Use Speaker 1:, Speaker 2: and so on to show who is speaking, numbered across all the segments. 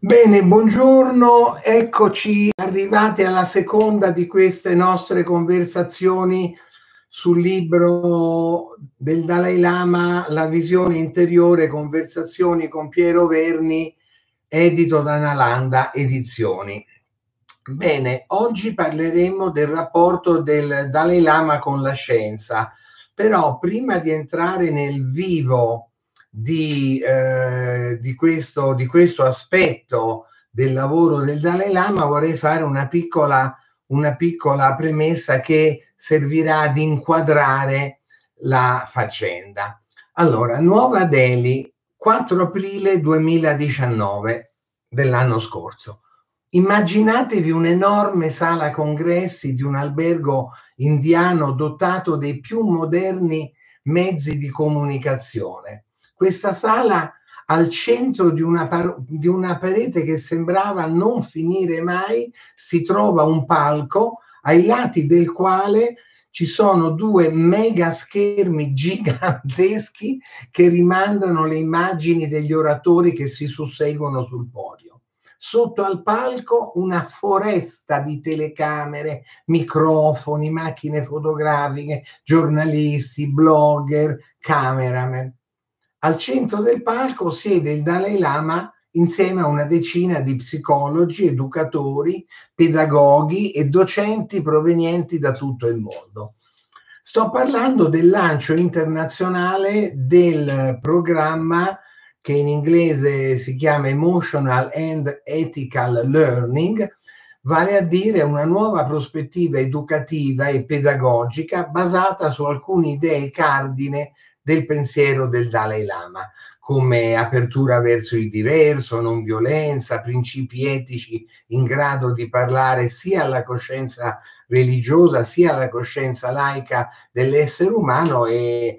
Speaker 1: Bene, buongiorno, eccoci arrivati alla seconda di queste nostre conversazioni sul libro del Dalai Lama, La visione interiore, conversazioni con Piero Verni, edito da Nalanda Edizioni. Bene, oggi parleremo del rapporto del Dalai Lama con la scienza, però prima di entrare nel vivo di questo aspetto del lavoro del Dalai Lama vorrei fare una piccola premessa che servirà ad inquadrare la faccenda. Allora, Nuova Delhi, 4 aprile 2019 dell'anno scorso. Immaginatevi un'enorme sala congressi di un albergo indiano dotato dei più moderni mezzi di comunicazione. Questa sala al centro di una parete che sembrava non finire mai si trova un palco ai lati del quale ci sono due mega schermi giganteschi che rimandano le immagini degli oratori che si susseguono sul podio. Sotto al palco una foresta di telecamere, microfoni, macchine fotografiche, giornalisti, blogger, cameraman. Al centro del palco siede il Dalai Lama insieme a una decina di psicologi, educatori, pedagoghi e docenti provenienti da tutto il mondo. Sto parlando del lancio internazionale del programma che in inglese si chiama Emotional and Ethical Learning, vale a dire una nuova prospettiva educativa e pedagogica basata su alcune idee cardine del pensiero del Dalai Lama, come apertura verso il diverso, non violenza, principi etici in grado di parlare sia alla coscienza religiosa sia alla coscienza laica dell'essere umano e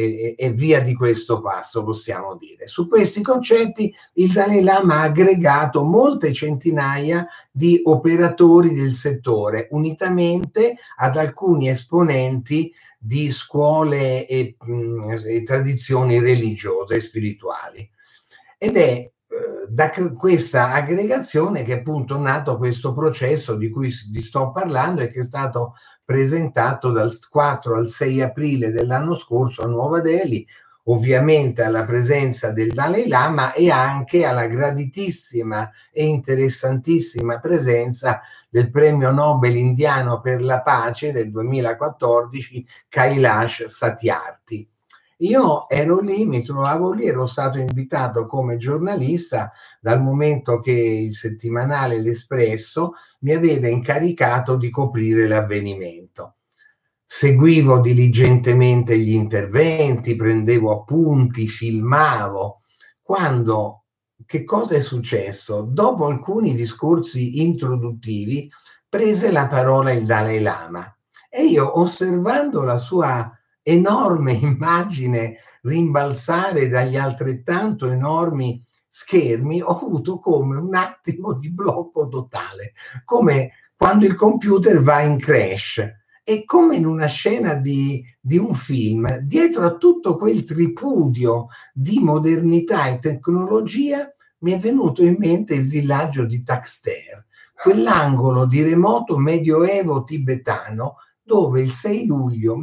Speaker 1: via di questo passo, possiamo dire. Su questi concetti il Dalai Lama ha aggregato molte centinaia di operatori del settore, unitamente ad alcuni esponenti di scuole e tradizioni religiose e spirituali. Ed è da questa aggregazione che è appunto nato questo processo di cui vi sto parlando e che è stato presentato dal 4 al 6 aprile dell'anno scorso a Nuova Delhi, ovviamente alla presenza del Dalai Lama e anche alla graditissima e interessantissima presenza del premio Nobel indiano per la pace del 2014 Kailash Satyarthi. Io ero lì, mi trovavo lì, ero stato invitato come giornalista dal momento che il settimanale L'Espresso mi aveva incaricato di coprire l'avvenimento. Seguivo diligentemente gli interventi, prendevo appunti, filmavo. Che cosa è successo? Dopo alcuni discorsi introduttivi prese la parola il Dalai Lama e io, osservando la sua enorme immagine rimbalzare dagli altrettanto enormi schermi, ho avuto come un attimo di blocco totale, come quando il computer va in crash. E come in una scena di un film, dietro a tutto quel tripudio di modernità e tecnologia, mi è venuto in mente il villaggio di Taxter, quell'angolo di remoto medioevo tibetano dove il 6 luglio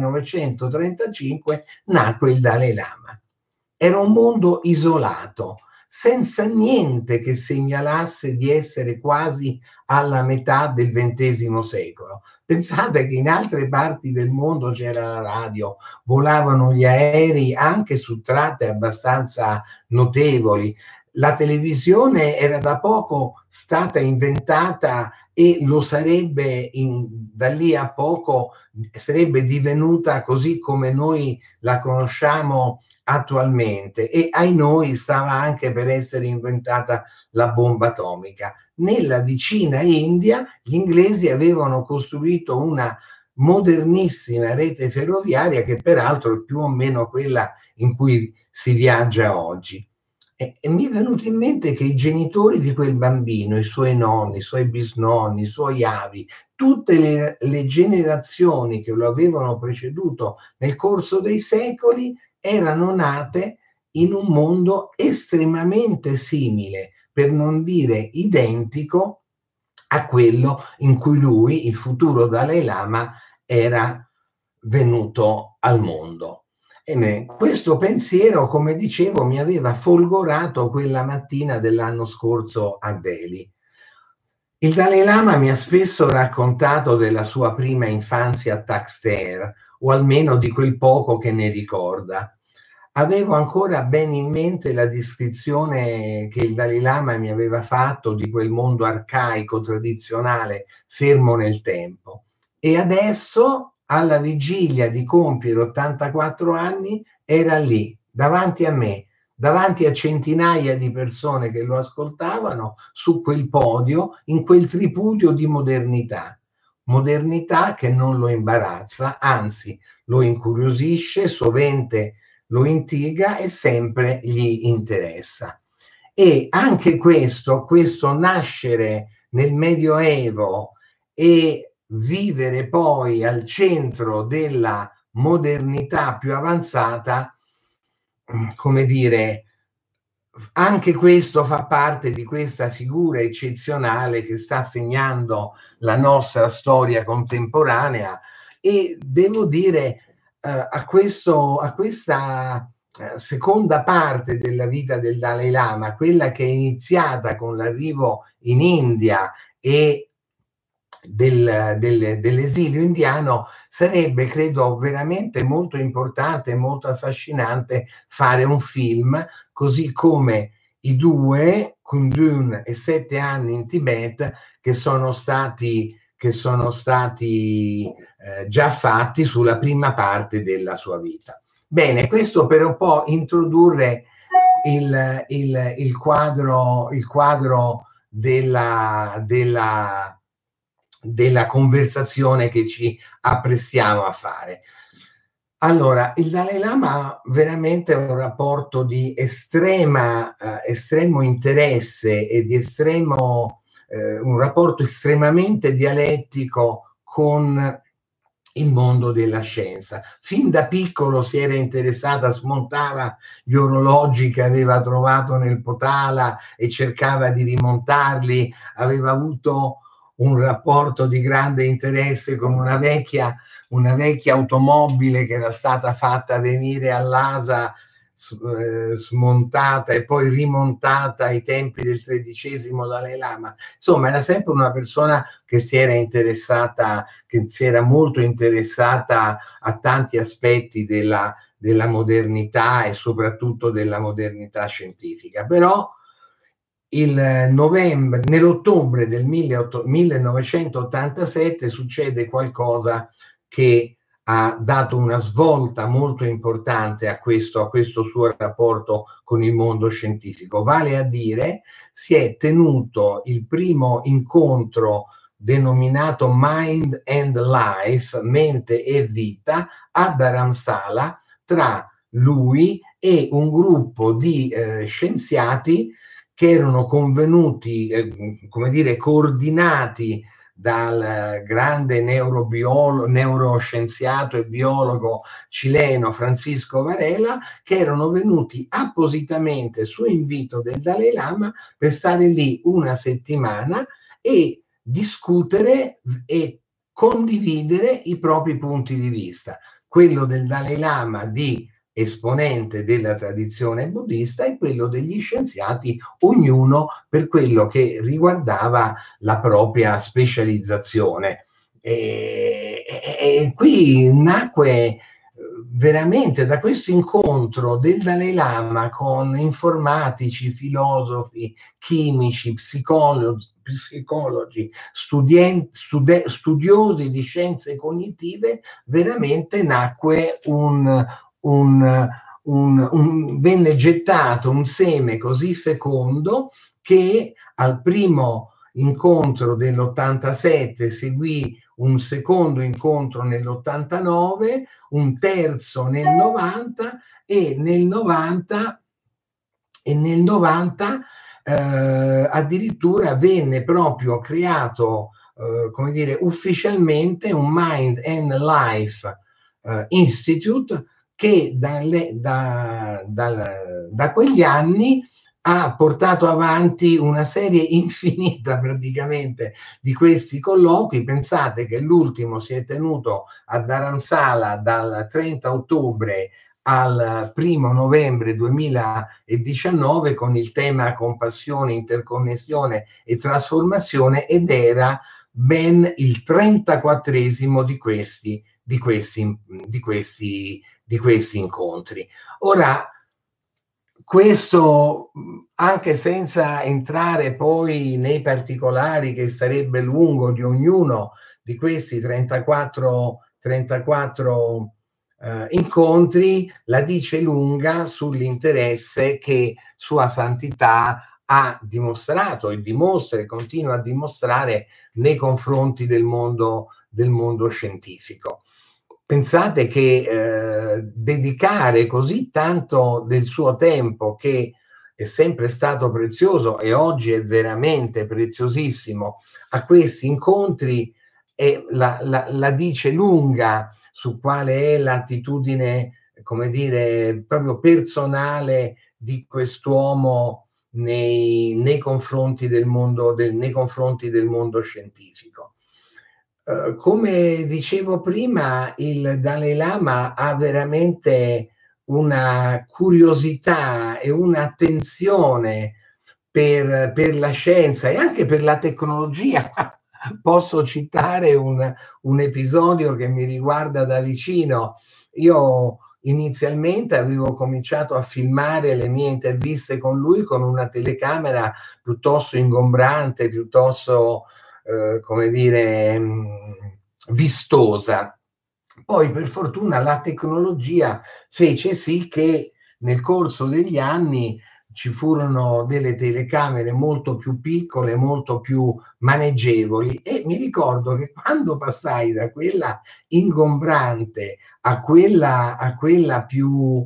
Speaker 1: 1935 nacque il Dalai Lama. Era un mondo isolato, senza niente che segnalasse di essere quasi alla metà del XX secolo. Pensate che in altre parti del mondo c'era la radio, volavano gli aerei anche su tratte abbastanza notevoli. La televisione era da poco stata inventata e lo sarebbe da lì a poco, sarebbe divenuta così come noi la conosciamo attualmente, e ai noi stava anche per essere inventata la bomba atomica. Nella vicina India gli inglesi avevano costruito una modernissima rete ferroviaria che peraltro è più o meno quella in cui si viaggia oggi. E mi è venuto in mente che i genitori di quel bambino, i suoi nonni, i suoi bisnonni, i suoi avi, tutte le generazioni che lo avevano preceduto nel corso dei secoli erano nate in un mondo estremamente simile, per non dire identico, a quello in cui lui, il futuro Dalai Lama, era venuto al mondo. E questo pensiero, come dicevo, mi aveva folgorato quella mattina dell'anno scorso a Delhi. Il Dalai Lama mi ha spesso raccontato della sua prima infanzia a Taxter, o almeno di quel poco che ne ricorda. Avevo ancora ben in mente la descrizione che il Dalai Lama mi aveva fatto di quel mondo arcaico, tradizionale, fermo nel tempo. E adesso, alla vigilia di compiere 84 anni, era lì, davanti a me, davanti a centinaia di persone che lo ascoltavano, su quel podio, in quel tripudio di modernità. Modernità che non lo imbarazza, anzi lo incuriosisce, sovente lo intriga e sempre gli interessa. E anche questo nascere nel Medioevo e vivere poi al centro della modernità più avanzata, come dire, anche questo fa parte di questa figura eccezionale che sta segnando la nostra storia contemporanea. E devo dire, a questa seconda parte della vita del Dalai Lama, quella che è iniziata con l'arrivo in India e dell'esilio indiano, sarebbe, credo, veramente molto importante e molto affascinante fare un film, così come i due, Kundun e 7 anni in Tibet, che sono stati già fatti sulla prima parte della sua vita. Bene, questo per un po' introdurre il quadro della conversazione che ci apprestiamo a fare. Allora, il Dalai Lama ha veramente un rapporto di estremo interesse e di un rapporto estremamente dialettico con il mondo della scienza. Fin da piccolo si era interessata, smontava gli orologi che aveva trovato nel Potala e cercava di rimontarli, aveva avuto un rapporto di grande interesse con una vecchia automobile che era stata fatta venire all'Asa, smontata e poi rimontata ai tempi del XIII Dalai Lama. Insomma, era sempre una persona che si era molto interessata a tanti aspetti della modernità e soprattutto della modernità scientifica. Però nell'ottobre del 1987 succede qualcosa che ha dato una svolta molto importante a questo suo rapporto con il mondo scientifico. Vale a dire, si è tenuto il primo incontro denominato Mind and Life, mente e vita, a Dharamsala, tra lui e un gruppo di scienziati che erano convenuti, come dire, coordinati dal grande neuroscienziato e biologo cileno Francisco Varela, che erano venuti appositamente su invito del Dalai Lama per stare lì una settimana e discutere e condividere i propri punti di vista, quello del Dalai Lama di esponente della tradizione buddista e quello degli scienziati, ognuno per quello che riguardava la propria specializzazione. E qui nacque veramente da questo incontro del Dalai Lama con informatici, filosofi, chimici, psicologi, studiosi di scienze cognitive, veramente nacque venne gettato un seme così fecondo che al primo incontro dell'87 seguì un secondo incontro nell'89, un terzo nel 90 e nel 90 addirittura venne proprio creato, come dire, ufficialmente un Mind and Life Institute che da quegli anni ha portato avanti una serie infinita praticamente di questi colloqui. Pensate che l'ultimo si è tenuto a Dharamsala dal 30 ottobre al 1° novembre 2019 con il tema compassione, interconnessione e trasformazione, ed era ben il 34esimo di questi incontri. Ora, questo, anche senza entrare poi nei particolari, che sarebbe lungo, di ognuno di questi 34 incontri, la dice lunga sull'interesse che Sua Santità ha dimostrato e dimostra e continua a dimostrare nei confronti del mondo scientifico. Pensate che dedicare così tanto del suo tempo, che è sempre stato prezioso e oggi è veramente preziosissimo, a questi incontri, la dice lunga su quale è l'attitudine, come dire, proprio personale di quest'uomo nei confronti del mondo scientifico. Come dicevo prima, il Dalai Lama ha veramente una curiosità e un'attenzione per la scienza e anche per la tecnologia. Posso citare un episodio che mi riguarda da vicino. Io inizialmente avevo cominciato a filmare le mie interviste con lui con una telecamera piuttosto ingombrante, piuttosto come dire, vistosa. Poi per fortuna la tecnologia fece sì che nel corso degli anni ci furono delle telecamere molto più piccole, molto più maneggevoli, e mi ricordo che quando passai da quella ingombrante a quella più,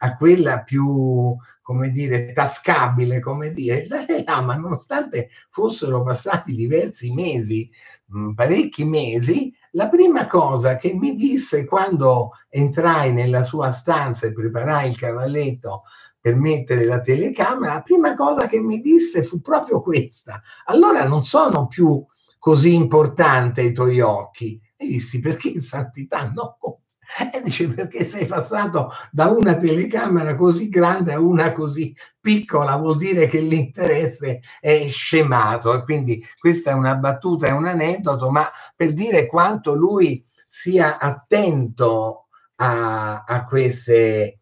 Speaker 1: come dire, tascabile, come dire, il Dalai Lama, nonostante fossero passati diversi mesi, parecchi mesi, la prima cosa che mi disse quando entrai nella sua stanza e preparai il cavalletto per mettere la telecamera, la prima cosa che mi disse fu proprio questa: allora non sono più così importante ai tuoi occhi. E dissi: perché, Santità? No. E dice: perché sei passato da una telecamera così grande a una così piccola, vuol dire che l'interesse è scemato. E quindi questa è una battuta, è un aneddoto, ma per dire quanto lui sia attento a queste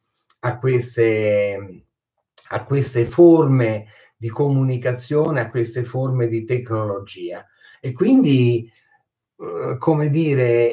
Speaker 1: forme di comunicazione, a queste forme di tecnologia. E quindi, come dire,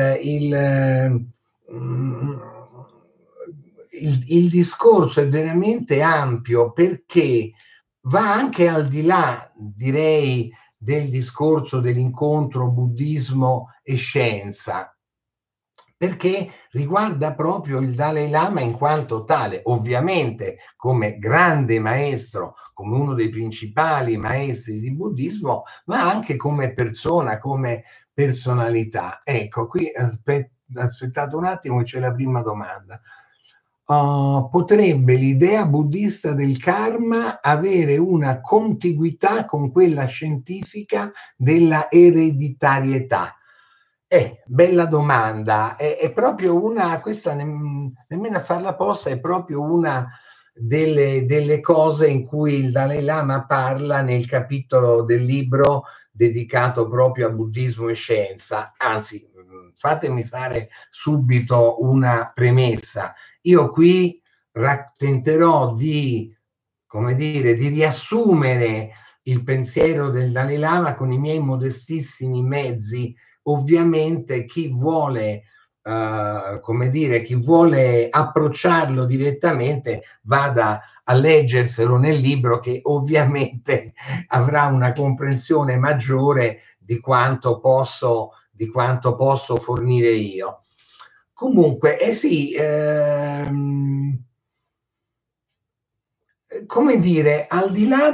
Speaker 1: il discorso è veramente ampio, perché va anche al di là, direi, del discorso dell'incontro buddismo e scienza, perché riguarda proprio il Dalai Lama in quanto tale, ovviamente come grande maestro, come uno dei principali maestri di buddismo, ma anche come persona, come personalità. Ecco, qui aspettate un attimo, c'è la prima domanda. Potrebbe l'idea buddista del karma avere una contiguità con quella scientifica della ereditarietà? Bella domanda. È proprio una, questa nemmeno a farla apposta, è proprio una delle cose in cui il Dalai Lama parla nel capitolo del libro dedicato proprio a buddismo e scienza. Anzi, fatemi fare subito una premessa. Io qui tenterò di, come dire, di riassumere il pensiero del Dalai Lama con i miei modestissimi mezzi. Ovviamente chi vuole, come dire, chi vuole approcciarlo direttamente vada a leggerselo nel libro, che ovviamente avrà una comprensione maggiore di quanto posso fornire io. Comunque, sì, come dire, al di là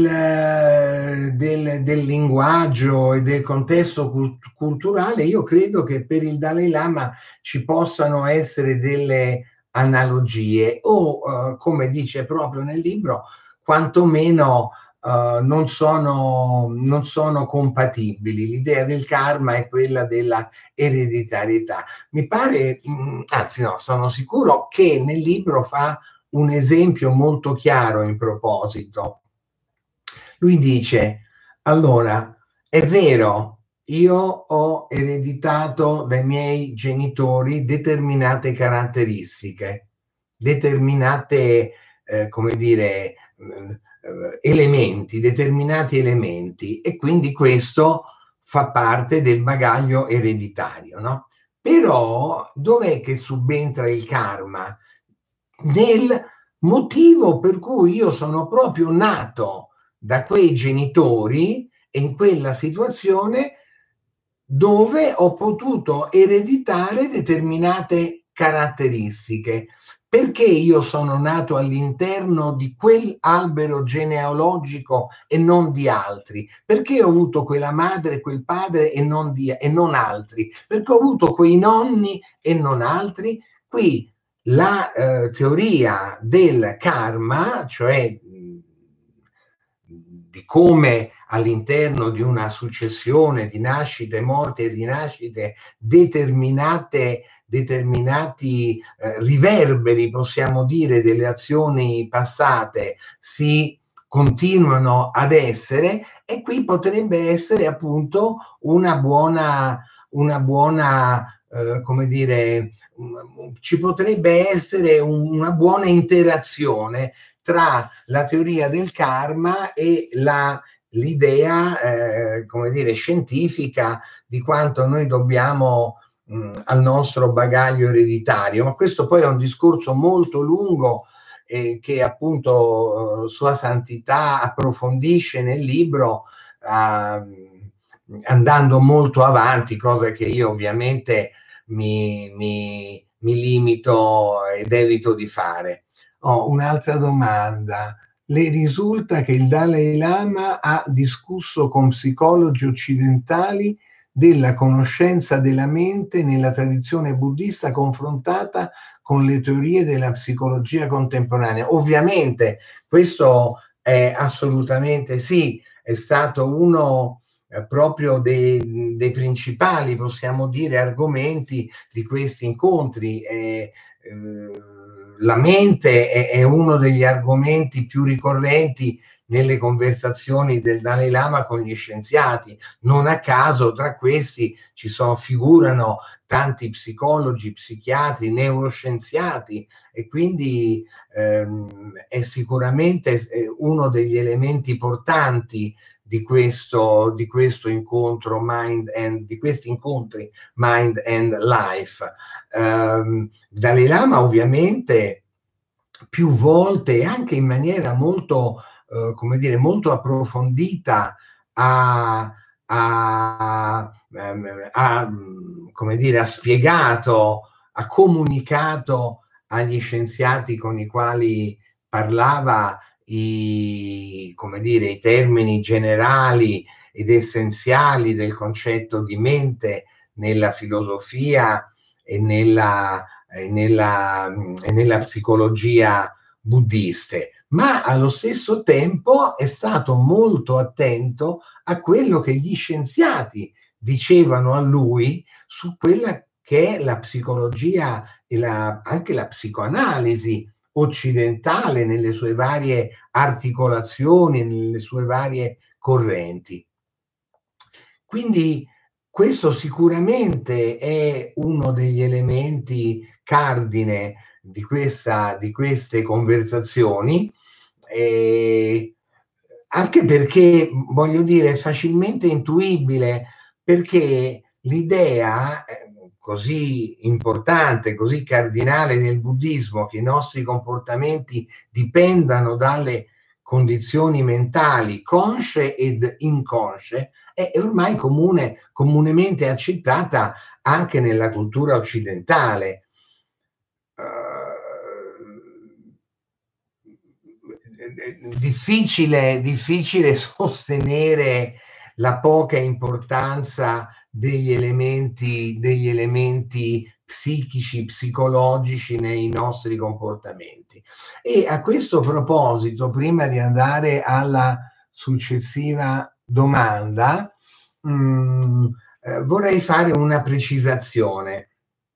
Speaker 1: del linguaggio e del contesto culturale, io credo che per il Dalai Lama ci possano essere delle analogie o, come dice proprio nel libro, quantomeno non sono compatibili. L'idea del karma è quella della ereditarietà. Mi pare, anzi no, sono sicuro che nel libro fa un esempio molto chiaro in proposito. Lui dice: allora, è vero, io ho ereditato dai miei genitori determinate caratteristiche, determinate, come dire, elementi, determinati elementi, e quindi questo fa parte del bagaglio ereditario, no? Però dov'è che subentra il karma? Nel motivo per cui io sono proprio nato da quei genitori e in quella situazione dove ho potuto ereditare determinate caratteristiche. Perché io sono nato all'interno di quell'albero genealogico e non di altri? Perché ho avuto quella madre e quel padre e non altri? Perché ho avuto quei nonni e non altri? Qui la teoria del karma, cioè di come all'interno di una successione di nascite, morti e rinascite determinati riverberi, possiamo dire, delle azioni passate si continuano ad essere, e qui potrebbe essere appunto una buona come dire, ci potrebbe essere una buona interazione tra la teoria del karma e l'idea, come dire, scientifica di quanto noi dobbiamo al nostro bagaglio ereditario. Ma questo poi è un discorso molto lungo che appunto Sua Santità approfondisce nel libro, andando molto avanti, cosa che io ovviamente mi limito ed evito di fare. Ho un'altra domanda. Le risulta che il Dalai Lama ha discusso con psicologi occidentali della conoscenza della mente nella tradizione buddista confrontata con le teorie della psicologia contemporanea? Ovviamente questo è assolutamente sì, è stato uno proprio dei principali, possiamo dire, argomenti di questi incontri. La mente è uno degli argomenti più ricorrenti nelle conversazioni del Dalai Lama con gli scienziati. Non a caso tra questi figurano tanti psicologi, psichiatri, neuroscienziati, e quindi è sicuramente uno degli elementi portanti di questo incontro di questi incontri Mind and Life. Dalai Lama ovviamente più volte e anche in maniera molto come dire, molto approfondita come dire, ha spiegato, ha comunicato agli scienziati con i quali parlava come dire, i termini generali ed essenziali del concetto di mente nella filosofia e nella psicologia buddiste, ma allo stesso tempo è stato molto attento a quello che gli scienziati dicevano a lui su quella che è la psicologia e anche la psicoanalisi occidentale nelle sue varie articolazioni, nelle sue varie correnti. Quindi questo sicuramente è uno degli elementi cardine di queste conversazioni, anche perché, voglio dire, è facilmente intuibile, perché l'idea così importante, così cardinale del buddismo, che i nostri comportamenti dipendano dalle condizioni mentali consce ed inconsce, è ormai comunemente accettata anche nella cultura occidentale. Difficile sostenere la poca importanza degli elementi psichici, psicologici nei nostri comportamenti. E a questo proposito, prima di andare alla successiva domanda, vorrei fare una precisazione,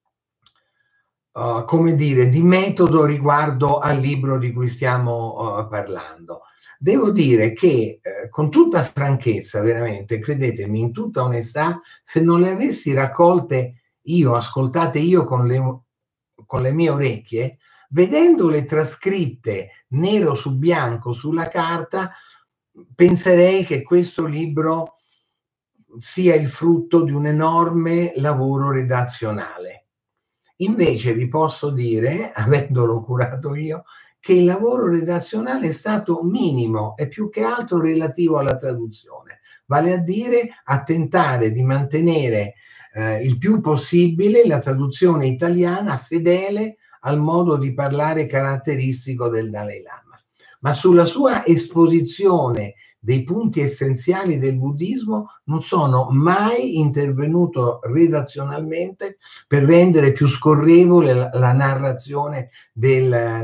Speaker 1: come dire, di metodo riguardo al libro di cui stiamo parlando. Devo dire che con tutta franchezza, veramente, credetemi, in tutta onestà, se non le avessi raccolte io, ascoltate io con le mie orecchie, vedendole trascritte nero su bianco sulla carta, penserei che questo libro sia il frutto di un enorme lavoro redazionale. Invece vi posso dire, avendolo curato io, che il lavoro redazionale è stato minimo e più che altro relativo alla traduzione, vale a dire a tentare di mantenere il più possibile la traduzione italiana fedele al modo di parlare caratteristico del Dalai Lama. Ma sulla sua esposizione dei punti essenziali del buddismo non sono mai intervenuto redazionalmente per rendere più scorrevole la narrazione del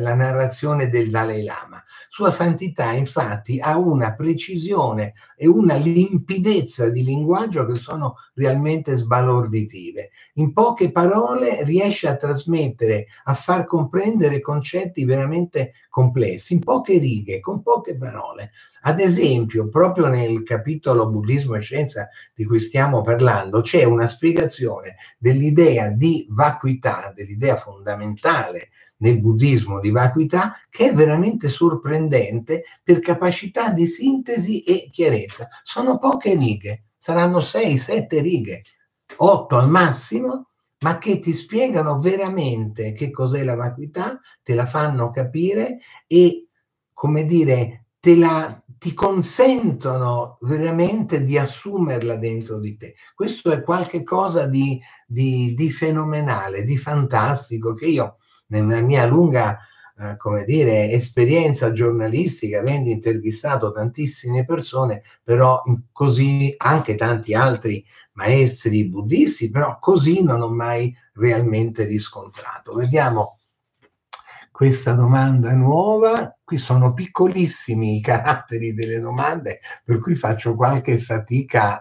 Speaker 1: Dalai Lama. Sua Santità, infatti, ha una precisione e una limpidezza di linguaggio che sono realmente sbalorditive. In poche parole riesce a trasmettere, a far comprendere concetti veramente complessi, in poche righe, con poche parole. Ad esempio, proprio nel capitolo Buddismo e Scienza di cui stiamo parlando, c'è una spiegazione dell'idea di vacuità, dell'idea fondamentale nel buddismo di vacuità, che è veramente sorprendente per capacità di sintesi e chiarezza. Sono poche righe, saranno 6-7 righe, 8 al massimo, ma che ti spiegano veramente che cos'è la vacuità, te la fanno capire e, come dire, ti consentono veramente di assumerla dentro di te. Questo è qualche cosa di fenomenale, di fantastico, che io nella mia lunga come dire, esperienza giornalistica, avendo intervistato tantissime persone, però così anche tanti altri maestri buddisti, però così non ho mai realmente riscontrato. Vediamo questa domanda nuova. Qui sono piccolissimi i caratteri delle domande, per cui faccio qualche fatica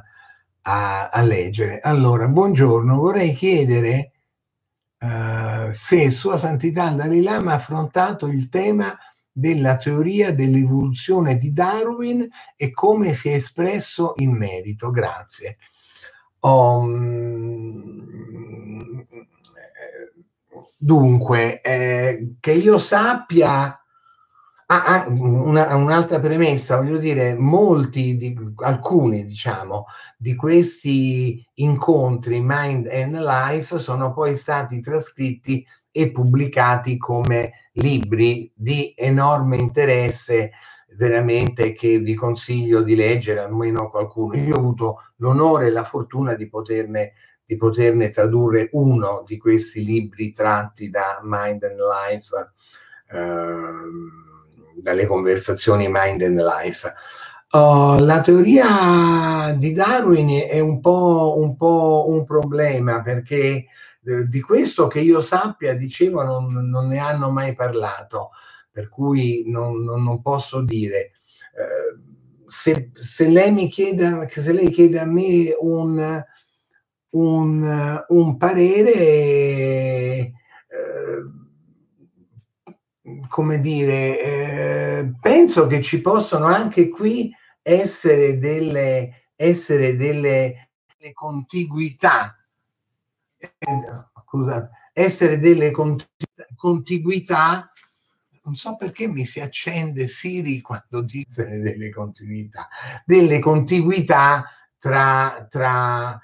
Speaker 1: a leggere. Allora, buongiorno, vorrei chiedere se Sua Santità Dalai Lama ha affrontato il tema della teoria dell'evoluzione di Darwin e come si è espresso in merito. Grazie. Dunque, che io sappia, un'altra premessa, voglio dire, alcuni diciamo, di questi incontri Mind and Life sono poi stati trascritti e pubblicati come libri di enorme interesse, veramente, che vi consiglio di leggere, almeno qualcuno. Io ho avuto l'onore e la fortuna di poterne tradurre uno di questi libri tratti da Mind and Life, dalle conversazioni Mind and Life. La teoria di Darwin è un po' un problema, perché di questo che io sappia, dicevo, non ne hanno mai parlato, per cui non posso dire. Se lei chiede a me un parere, come dire, penso che ci possono anche qui essere delle contiguità, scusate, essere delle contiguità. Non so perché mi si accende Siri quando dice delle contiguità tra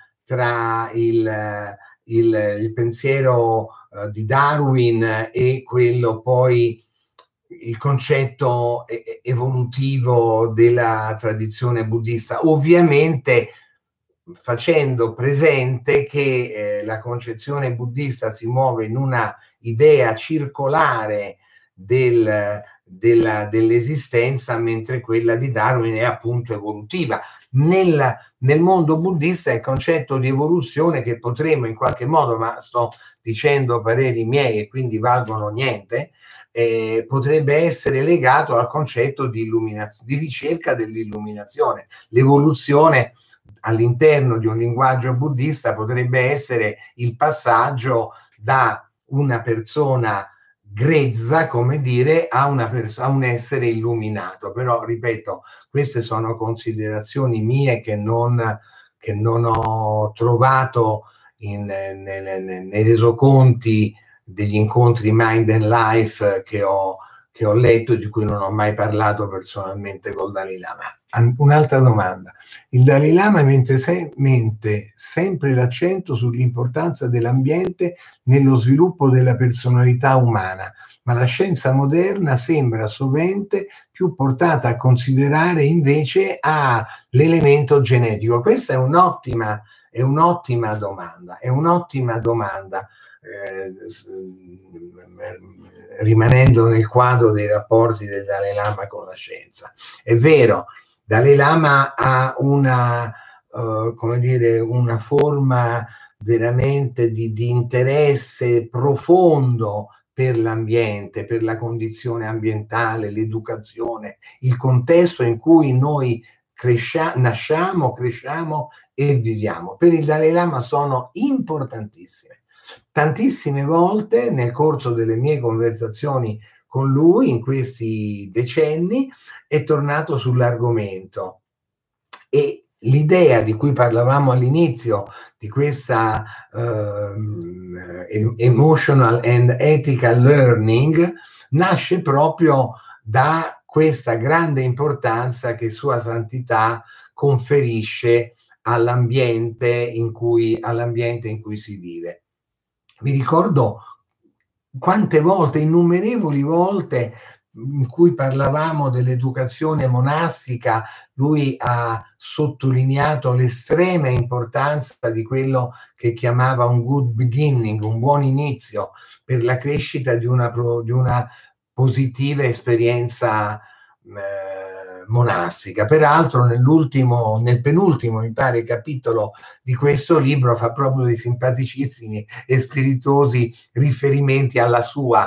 Speaker 1: il pensiero di Darwin e quello poi, il concetto evolutivo della tradizione buddista, ovviamente facendo presente che la concezione buddista si muove in una idea circolare dell'esistenza, mentre quella di Darwin è appunto evolutiva. nel mondo buddista il concetto di evoluzione, che potremmo in qualche modo, ma sto dicendo pareri miei e quindi valgono niente, potrebbe essere legato al concetto di di ricerca dell'illuminazione. L'evoluzione all'interno di un linguaggio buddista potrebbe essere il passaggio da una persona grezza, come dire, a un essere illuminato. Però, ripeto, queste sono considerazioni mie che non ho trovato nei resoconti degli incontri Mind and Life che ho letto e di cui non ho mai parlato personalmente col Dalai Lama. Un'altra domanda. Il Dalai Lama mette sempre l'accento sull'importanza dell'ambiente nello sviluppo della personalità umana, ma la scienza moderna sembra sovente più portata a considerare invece l'elemento genetico. Questa è un'ottima domanda, rimanendo nel quadro dei rapporti del Dalai Lama con la scienza. È vero, Dalai Lama ha una forma veramente di interesse profondo per l'ambiente, per la condizione ambientale, l'educazione, il contesto in cui noi nasciamo, cresciamo e viviamo. Per il Dalai Lama sono importantissime. Tantissime volte nel corso delle mie conversazioni con lui in questi decenni è tornato sull'argomento, e l'idea di cui parlavamo all'inizio, di questa emotional and ethical learning, nasce proprio da questa grande importanza che Sua Santità conferisce all'ambiente in cui si vive. Mi ricordo quante volte, innumerevoli volte, in cui parlavamo dell'educazione monastica, lui ha sottolineato l'estrema importanza di quello che chiamava un good beginning, un buon inizio per la crescita di una positiva esperienza monastica. Peraltro nel penultimo, mi pare, capitolo di questo libro fa proprio dei simpaticissimi e spiritosi riferimenti alla sua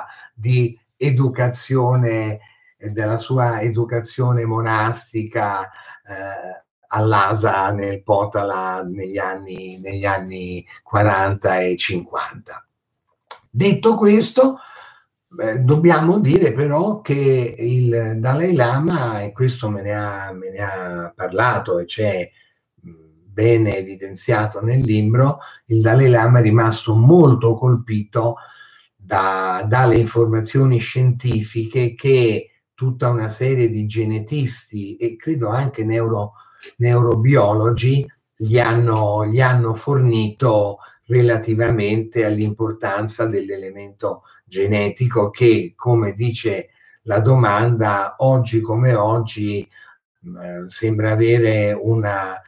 Speaker 1: della sua educazione monastica a Lhasa, nel Potala, negli anni 40 e 50. Detto questo, dobbiamo dire però che il Dalai Lama, e questo me ne ha parlato e c'è bene evidenziato nel libro, il Dalai Lama è rimasto molto colpito dalle informazioni scientifiche che tutta una serie di genetisti e credo anche neurobiologi gli hanno fornito relativamente all'importanza dell'elemento genetico che, come dice la domanda, oggi come oggi sembra avere una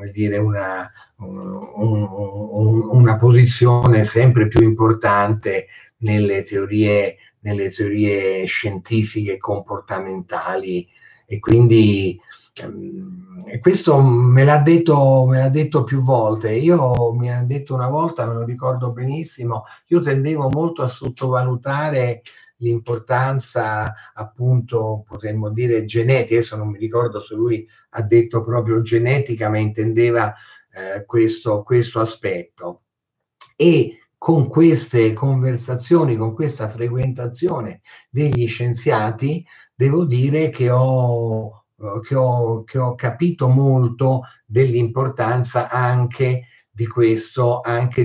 Speaker 1: posizione sempre più importante nelle teorie scientifiche e comportamentali, e quindi questo me l'ha detto più volte. Mi ha detto una volta, me lo ricordo benissimo, io tendevo molto a sottovalutare l'importanza, appunto, potremmo dire genetica. Adesso non mi ricordo se lui ha detto proprio genetica, ma intendeva questo aspetto. E con queste conversazioni, con questa frequentazione degli scienziati, devo dire che ho capito molto dell'importanza anche di questo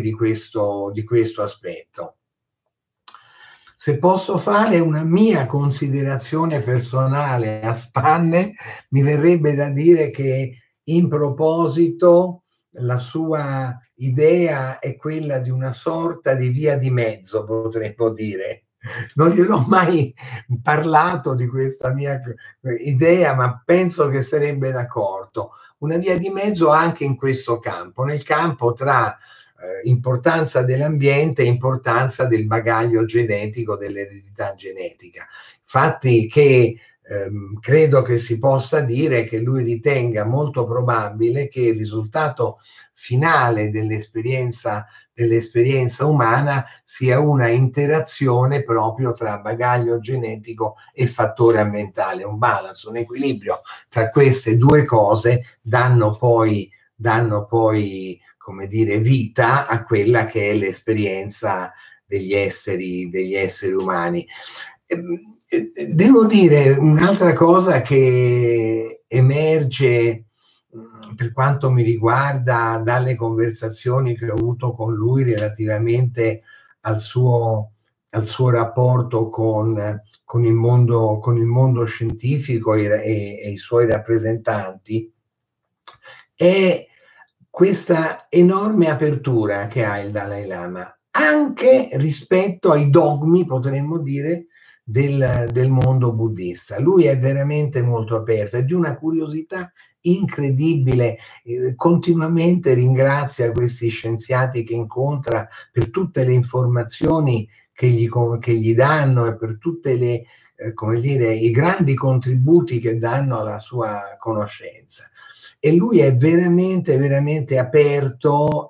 Speaker 1: aspetto. Se posso fare una mia considerazione personale a spanne, mi verrebbe da dire che in proposito la sua idea è quella di una sorta di via di mezzo, potremmo dire. Non gliel'ho mai parlato di questa mia idea, ma penso che sarebbe d'accordo. Una via di mezzo anche in questo campo, nel campo tra importanza dell'ambiente e importanza del bagaglio genetico, dell'eredità genetica. Infatti che credo che si possa dire che lui ritenga molto probabile che il risultato finale dell'esperienza umana sia una interazione proprio tra bagaglio genetico e fattore ambientale, un balance, un equilibrio tra queste due cose danno poi come dire, vita a quella che è l'esperienza degli esseri umani. Devo dire un'altra cosa che emerge per quanto mi riguarda dalle conversazioni che ho avuto con lui relativamente al suo rapporto con il mondo scientifico e i suoi rappresentanti, è questa enorme apertura che ha il Dalai Lama, anche rispetto ai dogmi, potremmo dire, del mondo buddista. Lui è veramente molto aperto, è di una curiosità incredibile, continuamente ringrazia questi scienziati che incontra per tutte le informazioni che gli danno e per tutte le, come dire, i grandi contributi che danno alla sua conoscenza. E lui è veramente, veramente aperto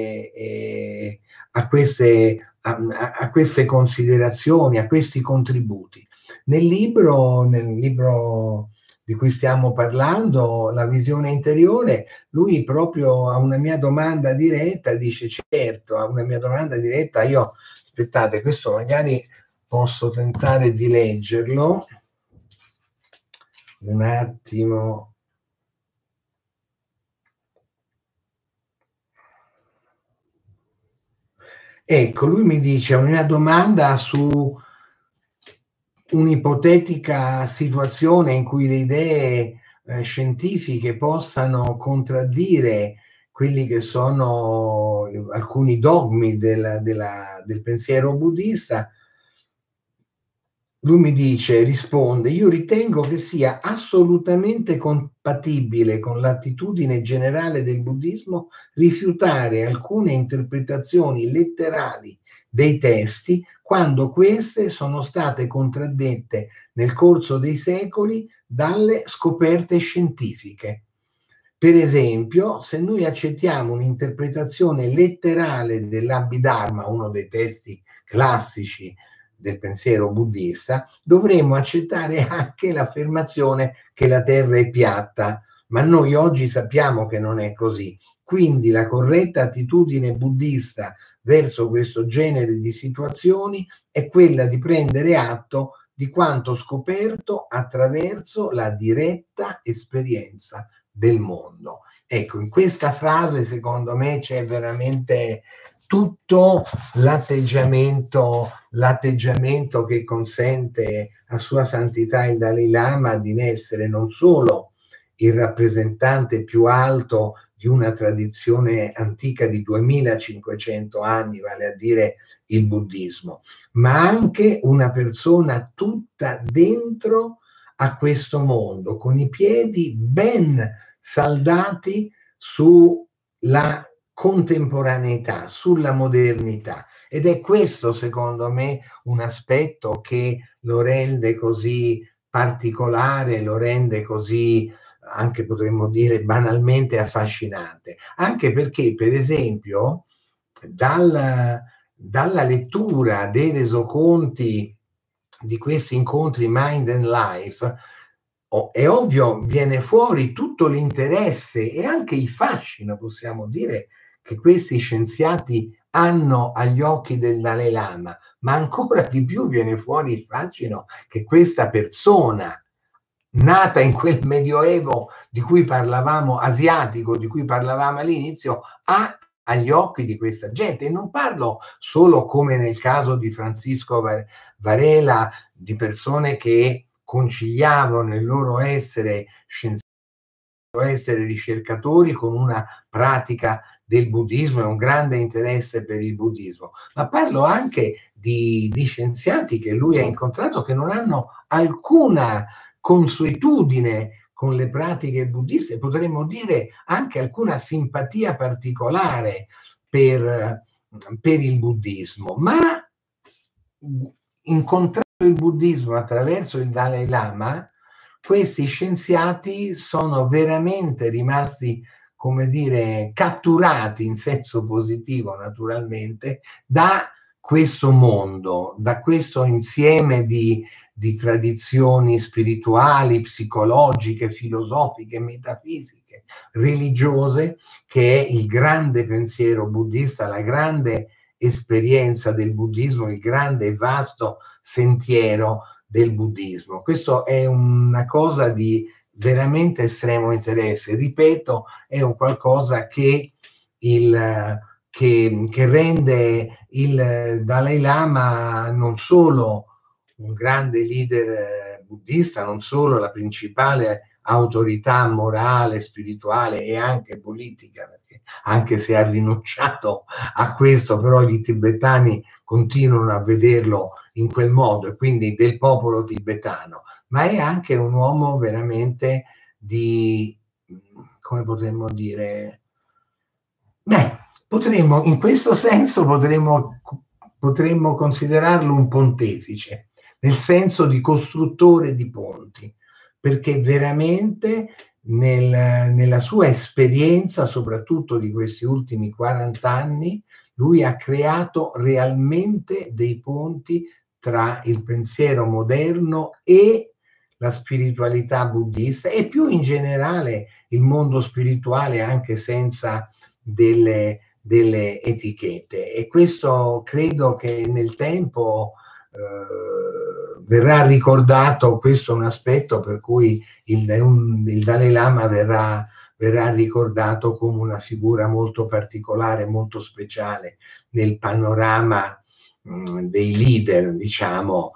Speaker 1: a queste considerazioni, a questi contributi. Nel libro di cui stiamo parlando, La visione interiore, lui proprio a una mia domanda diretta dice: certo, a una mia domanda diretta aspettate, questo magari posso tentare di leggerlo un attimo. Ecco, lui mi dice una domanda su un'ipotetica situazione in cui le idee scientifiche possano contraddire quelli che sono alcuni dogmi del pensiero buddista. Lui mi risponde: io ritengo che sia assolutamente compatibile con l'attitudine generale del buddismo rifiutare alcune interpretazioni letterali dei testi quando queste sono state contraddette nel corso dei secoli dalle scoperte scientifiche. Per esempio, se noi accettiamo un'interpretazione letterale dell'Abhidharma, uno dei testi classici del pensiero buddista, dovremmo accettare anche l'affermazione che la Terra è piatta, ma noi oggi sappiamo che non è così. Quindi la corretta attitudine buddista verso questo genere di situazioni è quella di prendere atto di quanto scoperto attraverso la diretta esperienza del mondo. Ecco, in questa frase secondo me c'è veramente tutto l'atteggiamento che consente a Sua Santità il Dalai Lama di essere non solo il rappresentante più alto di una tradizione antica di 2500 anni, vale a dire il buddismo, ma anche una persona tutta dentro a questo mondo, con i piedi ben saldati sulla contemporaneità, sulla modernità. Ed è questo, secondo me, un aspetto che lo rende così particolare, lo rende così, anche potremmo dire, banalmente affascinante. Anche perché, per esempio, dalla lettura dei resoconti di questi incontri Mind and Life, è ovvio, viene fuori tutto l'interesse e anche il fascino, possiamo dire, che questi scienziati hanno agli occhi del Dalai Lama, ma ancora di più viene fuori il fascino che questa persona, nata in quel medioevo di cui parlavamo, asiatico, di cui parlavamo all'inizio, ha agli occhi di questa gente. E non parlo solo, come nel caso di Francisco Varela, di persone che conciliavano il loro essere scienziati, essere ricercatori con una pratica del buddismo e un grande interesse per il buddismo, ma parlo anche di scienziati che lui ha incontrato che non hanno alcuna consuetudine con le pratiche buddiste, potremmo dire anche alcuna simpatia particolare per il buddismo, ma incontrando il buddismo attraverso il Dalai Lama questi scienziati sono veramente rimasti, come dire, catturati in senso positivo, naturalmente, da questo mondo, da questo insieme di tradizioni spirituali, psicologiche, filosofiche, metafisiche, religiose, che è il grande pensiero buddista, la grande esperienza del buddismo, il grande e vasto sentiero del buddismo. Questo è una cosa di veramente estremo interesse. Ripeto, è un qualcosa che rende il Dalai Lama non solo un grande leader buddista, non solo la principale autorità morale, spirituale e anche politica, perché anche se ha rinunciato a questo, però i tibetani continuano a vederlo in quel modo, e quindi del popolo tibetano, ma è anche un uomo veramente di, come potremmo dire, in questo senso potremmo considerarlo un pontefice, nel senso di costruttore di ponti, perché veramente nella sua esperienza, soprattutto di questi ultimi 40 anni, lui ha creato realmente dei ponti tra il pensiero moderno e la spiritualità buddista, e più in generale il mondo spirituale, anche senza delle etichette. E questo credo che nel tempo verrà ricordato. Questo è un aspetto per cui il Dalai Lama verrà ricordato come una figura molto particolare, molto speciale nel panorama dei leader, diciamo,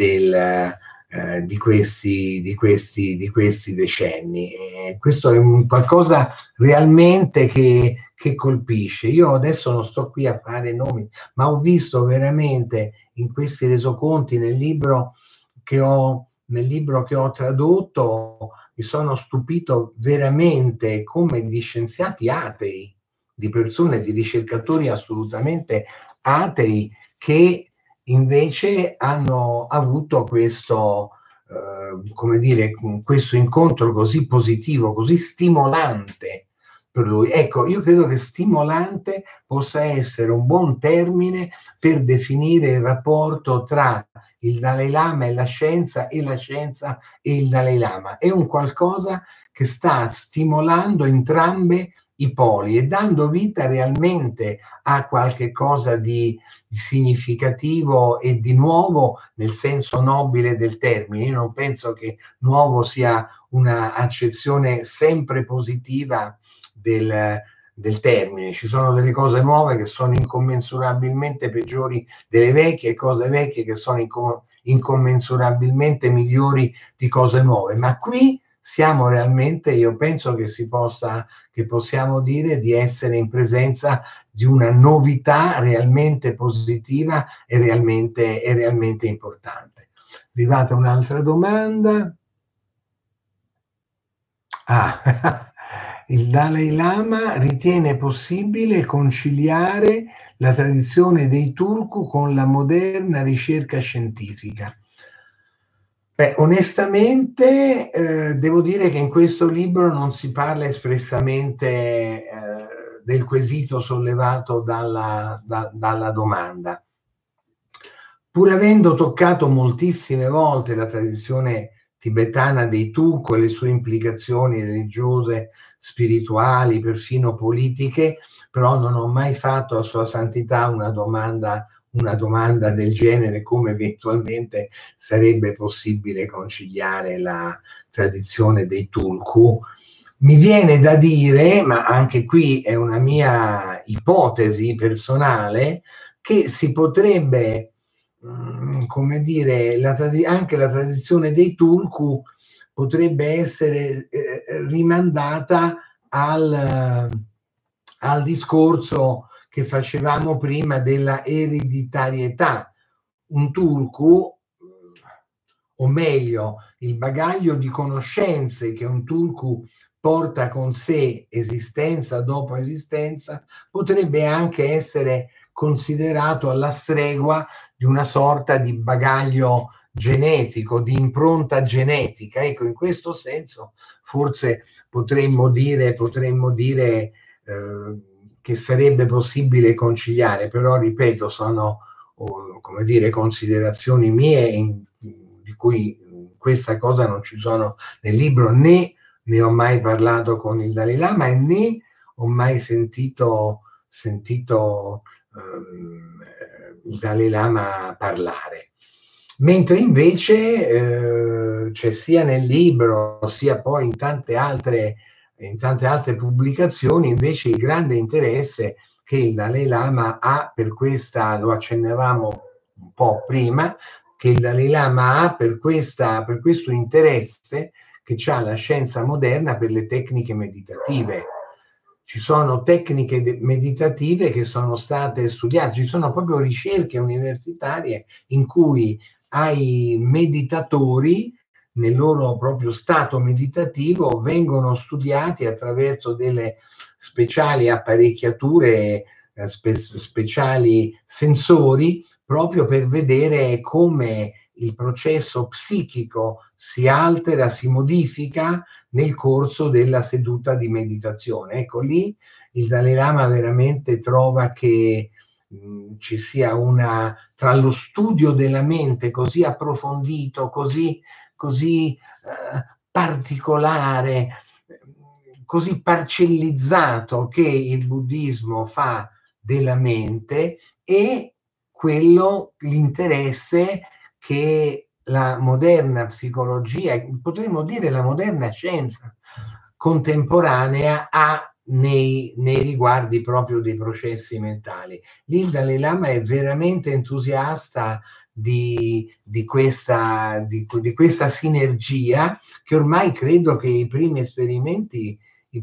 Speaker 1: di questi decenni. Questo è un qualcosa realmente che colpisce. Io adesso non sto qui a fare nomi, ma ho visto veramente in questi resoconti, nel libro che ho tradotto, mi sono stupito veramente come di scienziati atei, di persone, di ricercatori assolutamente atei, che invece hanno avuto questo, come dire, questo incontro così positivo, così stimolante per lui. Ecco, io credo che stimolante possa essere un buon termine per definire il rapporto tra il Dalai Lama e la scienza e il Dalai Lama. È un qualcosa che sta stimolando entrambe i poli e dando vita realmente a qualche cosa di significativo e di nuovo nel senso nobile del termine. Io non penso che nuovo sia una accezione sempre positiva del termine. Ci sono delle cose nuove che sono incommensurabilmente peggiori delle vecchie, cose vecchie che sono incommensurabilmente migliori di cose nuove, ma qui siamo realmente, io penso che possiamo dire di essere in presenza di una novità realmente positiva e realmente importante. Arrivata un'altra domanda. Il Dalai Lama ritiene possibile conciliare la tradizione dei Tulku con la moderna ricerca scientifica. Onestamente devo dire che in questo libro non si parla espressamente del quesito sollevato dalla domanda. Pur avendo toccato moltissime volte la tradizione tibetana dei Tulku e le sue implicazioni religiose, spirituali, perfino politiche, però non ho mai fatto a Sua Santità una domanda del genere, come eventualmente sarebbe possibile conciliare la tradizione dei Tulku. Mi viene da dire, ma anche qui è una mia ipotesi personale, che si potrebbe, come dire, anche la tradizione dei Tulku potrebbe essere rimandata al discorso che facevamo prima della ereditarietà. Un Tulku, o meglio, il bagaglio di conoscenze che un Tulku porta con sé esistenza dopo esistenza, potrebbe anche essere considerato alla stregua di una sorta di bagaglio genetico, di impronta genetica. Ecco, in questo senso forse potremmo dire che sarebbe possibile conciliare, però ripeto, sono come dire, considerazioni mie di cui questa cosa non ci sono nel libro, né ne ho mai parlato con il Dalai Lama e né ho mai sentito il Dalai Lama parlare. Mentre invece c'è sia nel libro sia poi in tante altre pubblicazioni invece il grande interesse che il Dalai Lama ha per questa, lo accennavamo un po' prima, che il Dalai Lama ha per questo interesse che ha la scienza moderna per le tecniche meditative. Ci sono tecniche meditative che sono state studiate, ci sono proprio ricerche universitarie in cui ai meditatori nel loro proprio stato meditativo vengono studiati attraverso delle speciali apparecchiature, speciali sensori, proprio per vedere come il processo psichico si altera, si modifica nel corso della seduta di meditazione. Ecco, lì il Dalai Lama veramente trova che ci sia tra lo studio della mente così approfondito, così particolare, così parcellizzato che il buddismo fa della mente e l'interesse che la moderna psicologia, potremmo dire la moderna scienza contemporanea ha nei riguardi proprio dei processi mentali. Il Dalai Lama è veramente entusiasta di questa sinergia che ormai credo che i primi esperimenti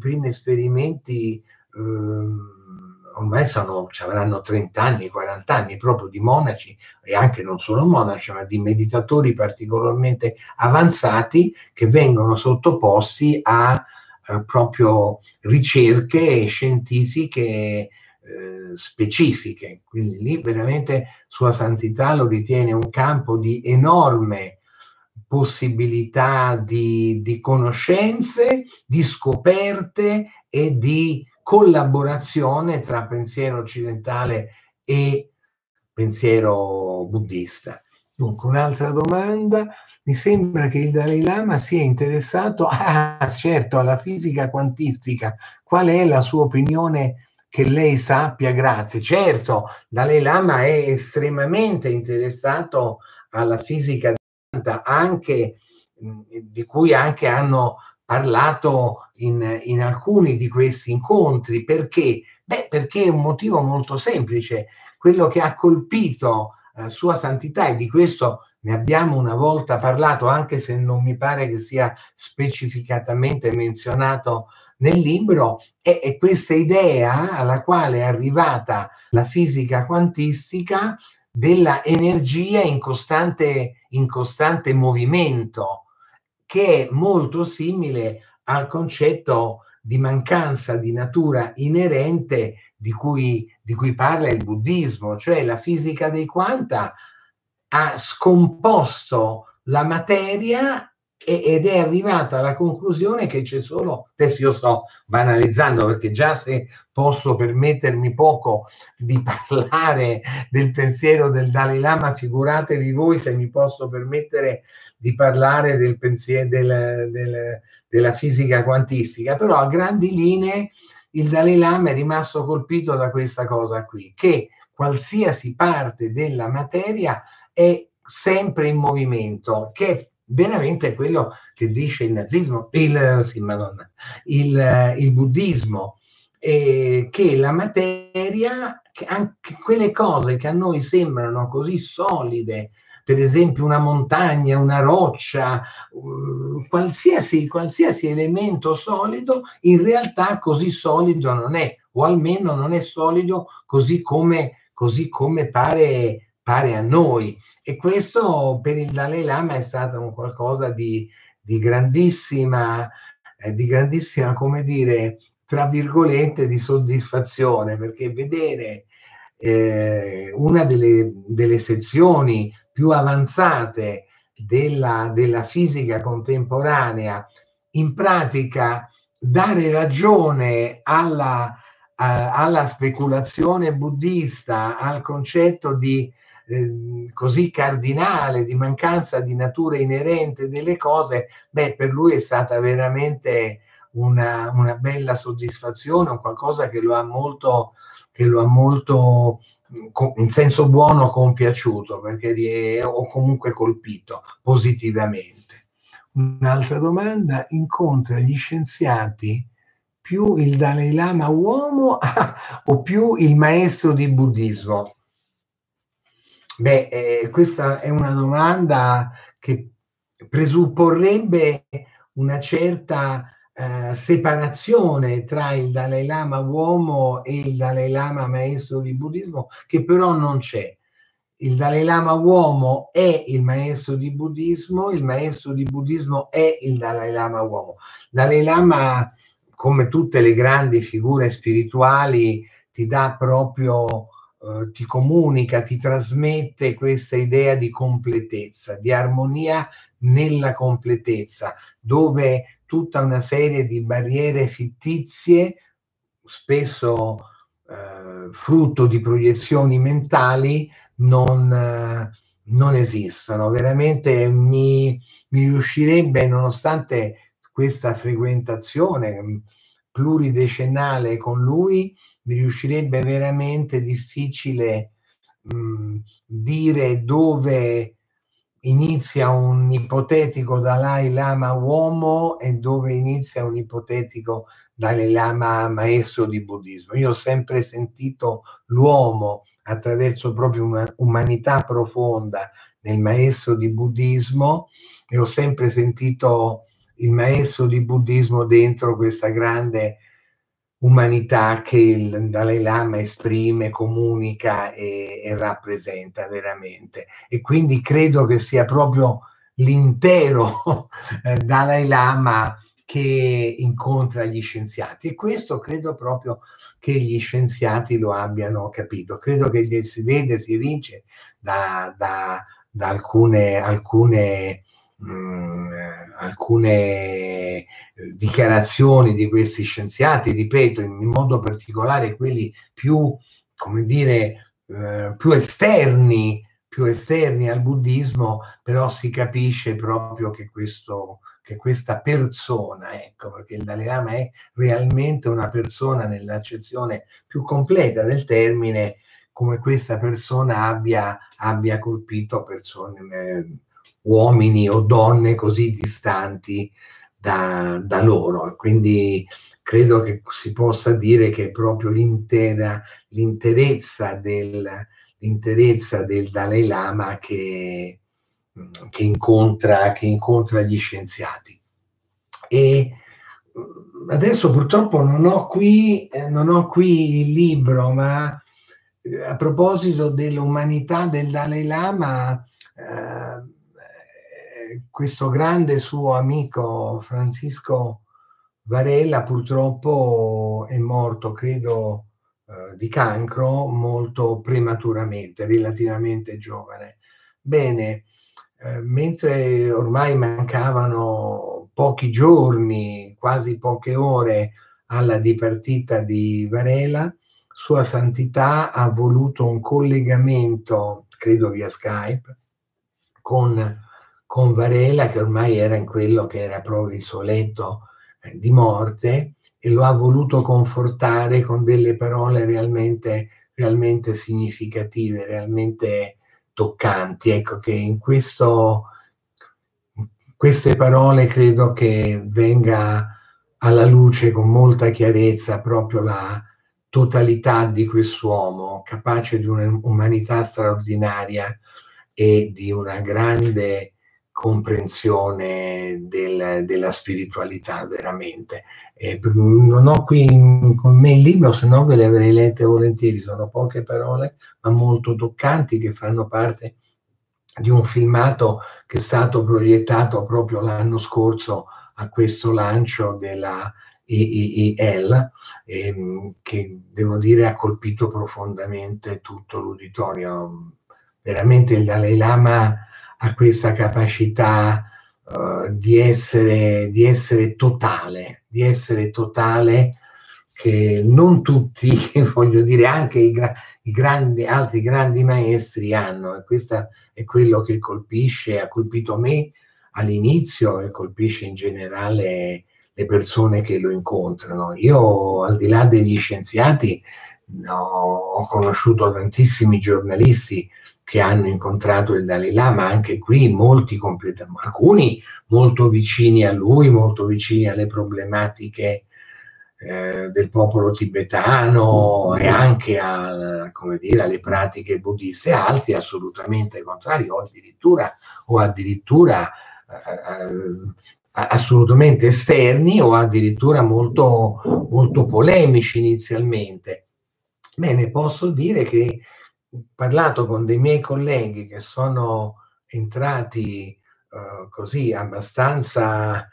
Speaker 1: ormai ci avranno 30 anni, 40 anni proprio di monaci e anche non solo monaci, ma di meditatori particolarmente avanzati che vengono sottoposti a proprio ricerche scientifiche specifiche. Quindi lì veramente Sua Santità lo ritiene un campo di enorme possibilità di conoscenze, di scoperte e di collaborazione tra pensiero occidentale e pensiero buddista. Dunque, un'altra domanda. Mi sembra che il Dalai Lama sia interessato, certo, alla fisica quantistica. Qual è la sua opinione che lei sappia? Grazie. Certo, Dalai Lama è estremamente interessato alla fisica anche di cui anche hanno parlato in alcuni di questi incontri. Perché? Perché è un motivo molto semplice. Quello che ha colpito Sua Santità, e di questo ne abbiamo una volta parlato, anche se non mi pare che sia specificatamente menzionato nel libro, è questa idea alla quale è arrivata la fisica quantistica della energia in costante movimento, che è molto simile al concetto di mancanza di natura inerente di cui parla il buddismo, cioè la fisica dei quanta ha scomposto la materia ed è arrivata alla conclusione che c'è solo, adesso io sto banalizzando perché già se posso permettermi poco di parlare del pensiero del Dalai Lama, figuratevi voi se mi posso permettere di parlare del pensiero della fisica quantistica. Però a grandi linee il Dalai Lama è rimasto colpito da questa cosa qui, che qualsiasi parte della materia è sempre in movimento, che è veramente quello che dice il nazismo, il buddismo, che la materia, che anche quelle cose che a noi sembrano così solide, per esempio una montagna, una roccia, qualsiasi elemento solido, in realtà così solido non è, o almeno non è solido così come pare a noi. E questo per il Dalai Lama è stato un qualcosa di grandissima, come dire, tra virgolette, di soddisfazione, perché vedere una delle sezioni più avanzate della fisica contemporanea, in pratica dare ragione alla speculazione buddista, al concetto di così cardinale di mancanza di natura inerente delle cose, beh, per lui è stata veramente una bella soddisfazione, qualcosa che lo ha molto in senso buono compiaciuto, perché o comunque colpito positivamente. Un'altra domanda: incontra gli scienziati più il Dalai Lama uomo o più il maestro di buddismo? Beh, questa è una domanda che presupporrebbe una certa separazione tra il Dalai Lama uomo e il Dalai Lama maestro di buddismo, che però non c'è. Il Dalai Lama uomo è il maestro di buddismo, il maestro di buddismo è il Dalai Lama uomo. Dalai Lama, come tutte le grandi figure spirituali, ti dà proprio, ti comunica, ti trasmette questa idea di completezza, di armonia nella completezza, dove tutta una serie di barriere fittizie, spesso frutto di proiezioni mentali, non esistono. Veramente mi riuscirebbe, nonostante questa frequentazione pluridecennale con lui, mi riuscirebbe veramente difficile dire dove inizia un ipotetico Dalai Lama uomo e dove inizia un ipotetico Dalai Lama maestro di buddismo. Io ho sempre sentito l'uomo attraverso proprio una umanità profonda nel maestro di buddismo, e ho sempre sentito il maestro di buddismo dentro questa grande umanità che il Dalai Lama esprime, comunica e rappresenta veramente. E quindi credo che sia proprio l'intero Dalai Lama che incontra gli scienziati, e questo credo proprio che gli scienziati lo abbiano capito. Credo che si vede, si evince da alcune dichiarazioni di questi scienziati, ripeto, in modo particolare quelli più, come dire, più esterni al buddismo, però si capisce proprio che questa persona, ecco, perché il Dalai Lama è realmente una persona nell'accezione più completa del termine, come questa persona abbia colpito persone, uomini o donne così distanti da loro. Quindi credo che si possa dire che è proprio l'interezza del Dalai Lama che incontra gli scienziati. E adesso purtroppo non ho qui il libro, ma a proposito dell'umanità del Dalai Lama, questo grande suo amico Francisco Varela purtroppo è morto, credo, di cancro molto prematuramente, relativamente giovane. Bene, mentre ormai mancavano pochi giorni, quasi poche ore alla dipartita di Varela, Sua Santità ha voluto un collegamento, credo via Skype, con Varela, che ormai era in quello che era proprio il suo letto di morte, e lo ha voluto confortare con delle parole realmente significative, realmente toccanti. Ecco che in queste parole credo che venga alla luce con molta chiarezza proprio la totalità di quest'uomo, capace di un'umanità straordinaria e di una grande comprensione della spiritualità, veramente. Non ho qui con me il libro, se no ve le avrei lette volentieri. Sono poche parole ma molto toccanti, che fanno parte di un filmato che è stato proiettato proprio l'anno scorso a questo lancio della IIIL, che devo dire ha colpito profondamente tutto l'uditorio. Veramente il Dalai Lama ha questa capacità di essere totale, che non tutti, voglio dire, anche altri grandi maestri hanno, e questo è quello che ha colpito me all'inizio e colpisce in generale le persone che lo incontrano. Io, al di là degli scienziati, ho conosciuto tantissimi giornalisti che hanno incontrato il Dalai Lama, anche qui alcuni molto vicini a lui, molto vicini alle problematiche del popolo tibetano e anche alle pratiche buddiste, altri assolutamente contrari o addirittura assolutamente esterni o addirittura molto, molto polemici inizialmente. Bene, posso dire che ho parlato con dei miei colleghi che sono entrati così abbastanza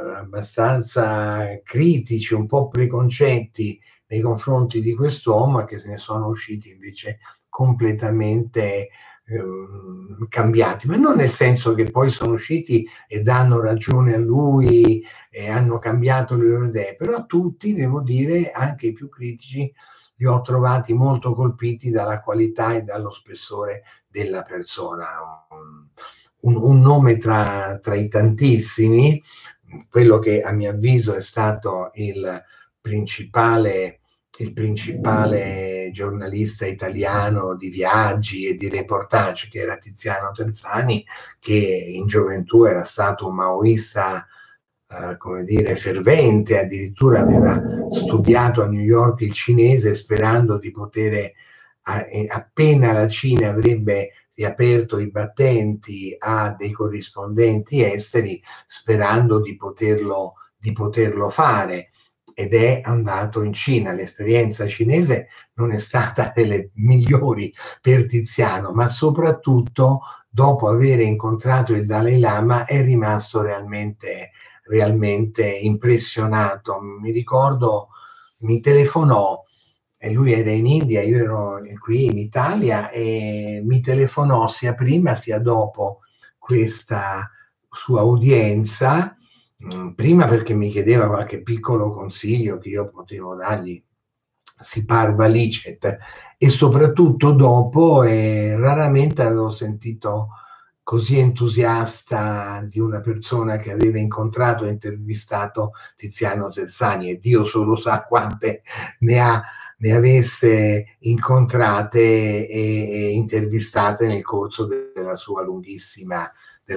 Speaker 1: critici, un po' preconcetti nei confronti di quest'uomo, e che se ne sono usciti invece completamente cambiati, ma non nel senso che poi sono usciti e danno ragione a lui e hanno cambiato le loro idee, però tutti, devo dire, anche i più critici, li ho trovati molto colpiti dalla qualità e dallo spessore della persona. Un nome tra i tantissimi, quello che a mio avviso è stato il principale giornalista italiano di viaggi e di reportage, che era Tiziano Terzani, che in gioventù era stato un maoista fervente, addirittura aveva studiato a New York il cinese sperando di poter, appena la Cina avrebbe riaperto i battenti a dei corrispondenti esteri, sperando di poterlo fare, ed è andato in Cina. L'esperienza cinese non è stata delle migliori per Tiziano, ma soprattutto dopo aver incontrato il Dalai Lama è rimasto realmente impressionato. Mi ricordo, mi telefonò, e lui era in India, io ero qui in Italia, e mi telefonò sia prima sia dopo questa sua udienza, prima perché mi chiedeva qualche piccolo consiglio che io potevo dargli, si parva licet, e soprattutto dopo, raramente avevo sentito così entusiasta di una persona che aveva incontrato e intervistato Tiziano Terzani, e Dio solo sa quante ne avesse incontrate e intervistate nel corso della sua lunghissima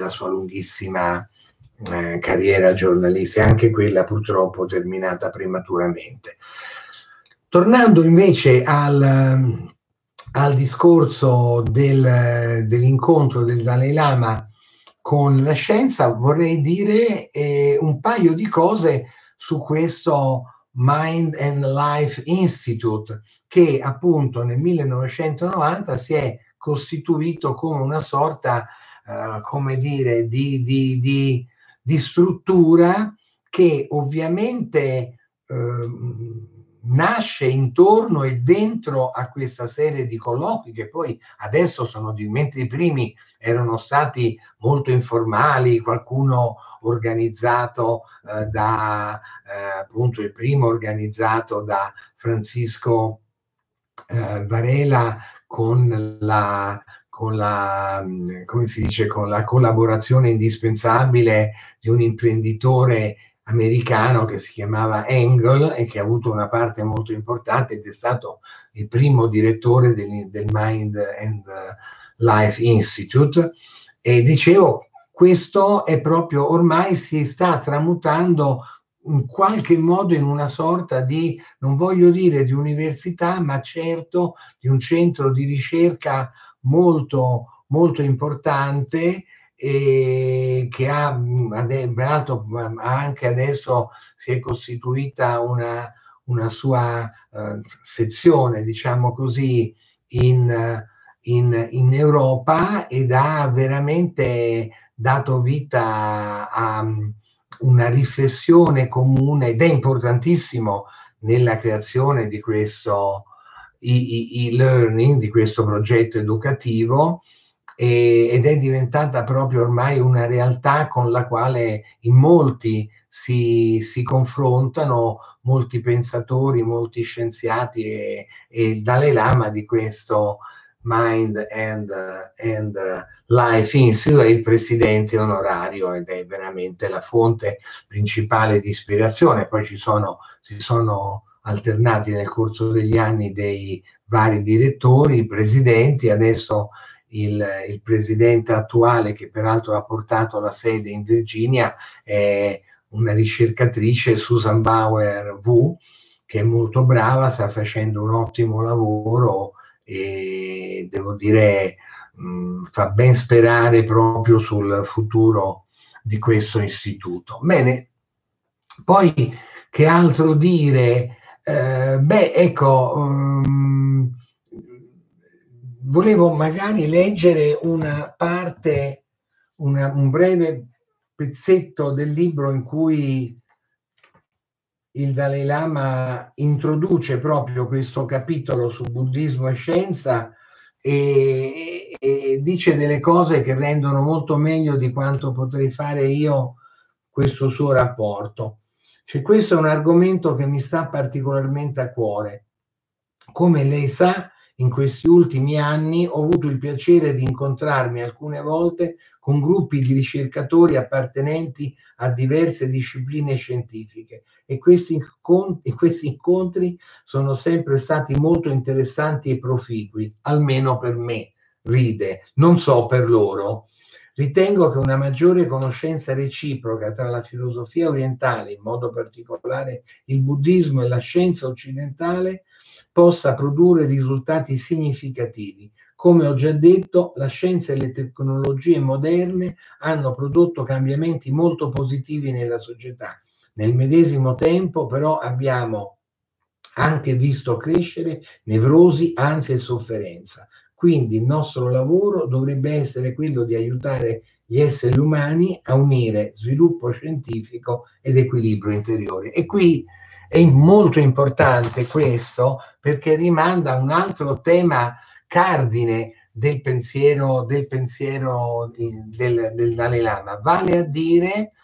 Speaker 1: carriera giornalistica, anche quella purtroppo terminata prematuramente. Tornando invece al discorso dell'incontro del Dalai Lama con la scienza, vorrei dire un paio di cose su questo Mind and Life Institute, che appunto nel 1990 si è costituito come una sorta di struttura che ovviamente nasce intorno e dentro a questa serie di colloqui, che poi adesso mentre i primi erano stati molto informali, qualcuno organizzato appunto il primo organizzato da Francisco Varela con la collaborazione indispensabile di un imprenditore americano che si chiamava Engel, e che ha avuto una parte molto importante ed è stato il primo direttore del Mind and Life Institute. E dicevo, questo è proprio, ormai si sta tramutando in qualche modo in una sorta di, non voglio dire di università, ma certo di un centro di ricerca molto, molto importante, e che peraltro anche adesso si è costituita una sua sezione, diciamo così, in Europa, ed ha veramente dato vita a una riflessione comune, ed è importantissimo nella creazione di questo e-learning, di questo progetto educativo, ed è diventata proprio ormai una realtà con la quale in molti si confrontano, molti pensatori, molti scienziati, e il Dalai Lama di questo Mind and Life Institute è il presidente onorario ed è veramente la fonte principale di ispirazione. Poi si sono alternati nel corso degli anni dei vari direttori, presidenti. Adesso il presidente attuale, che peraltro ha portato la sede in Virginia, è una ricercatrice, Susan Bauer Wu, che è molto brava, sta facendo un ottimo lavoro e devo dire fa ben sperare proprio sul futuro di questo istituto. Bene, poi che altro dire? Volevo magari leggere una parte, un breve pezzetto del libro in cui il Dalai Lama introduce proprio questo capitolo su buddismo e scienza e dice delle cose che rendono molto meglio di quanto potrei fare io questo suo rapporto. Cioè, questo è un argomento che mi sta particolarmente a cuore. Come lei sa, in questi ultimi anni ho avuto il piacere di incontrarmi alcune volte con gruppi di ricercatori appartenenti a diverse discipline scientifiche e questi incontri sono sempre stati molto interessanti e proficui, almeno per me, ride, non so per loro. Ritengo che una maggiore conoscenza reciproca tra la filosofia orientale, in modo particolare il buddismo, e la scienza occidentale possa produrre risultati significativi. Come ho già detto, la scienza e le tecnologie moderne hanno prodotto cambiamenti molto positivi nella società. Nel medesimo tempo, però, abbiamo anche visto crescere nevrosi, ansia e sofferenza. Quindi il nostro lavoro dovrebbe essere quello di aiutare gli esseri umani a unire sviluppo scientifico ed equilibrio interiore. E qui è molto importante questo, perché rimanda a un altro tema cardine del pensiero del Dalai Lama, vale a dire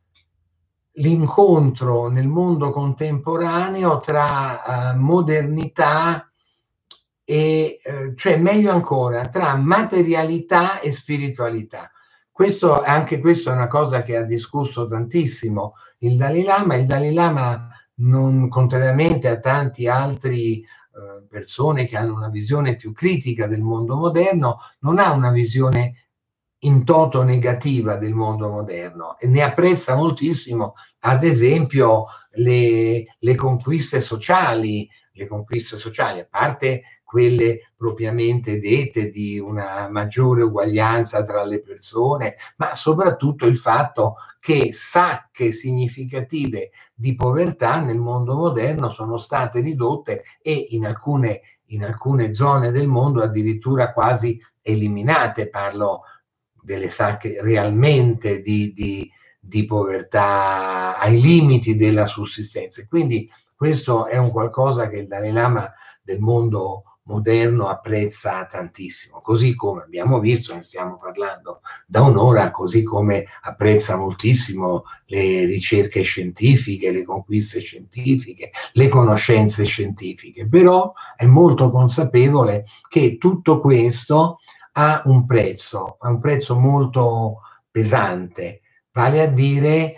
Speaker 1: l'incontro nel mondo contemporaneo tra modernità e, cioè meglio ancora, tra materialità e spiritualità. Anche questo è una cosa che ha discusso tantissimo il Dalai Lama. Il Dalai Lama, non, contrariamente a tanti altri persone che hanno una visione più critica del mondo moderno, non ha una visione in toto negativa del mondo moderno e ne apprezza moltissimo, ad esempio, le conquiste sociali, a parte quelle propriamente dette di una maggiore uguaglianza tra le persone, ma soprattutto il fatto che sacche significative di povertà nel mondo moderno sono state ridotte e in alcune zone del mondo addirittura quasi eliminate. Parlo delle sacche realmente di povertà ai limiti della sussistenza. Quindi questo è un qualcosa che il Dalai Lama del mondo moderno apprezza tantissimo, così come abbiamo visto, ne stiamo parlando da un'ora, così come apprezza moltissimo le ricerche scientifiche, le conquiste scientifiche, le conoscenze scientifiche, però è molto consapevole che tutto questo ha un prezzo molto pesante, vale a dire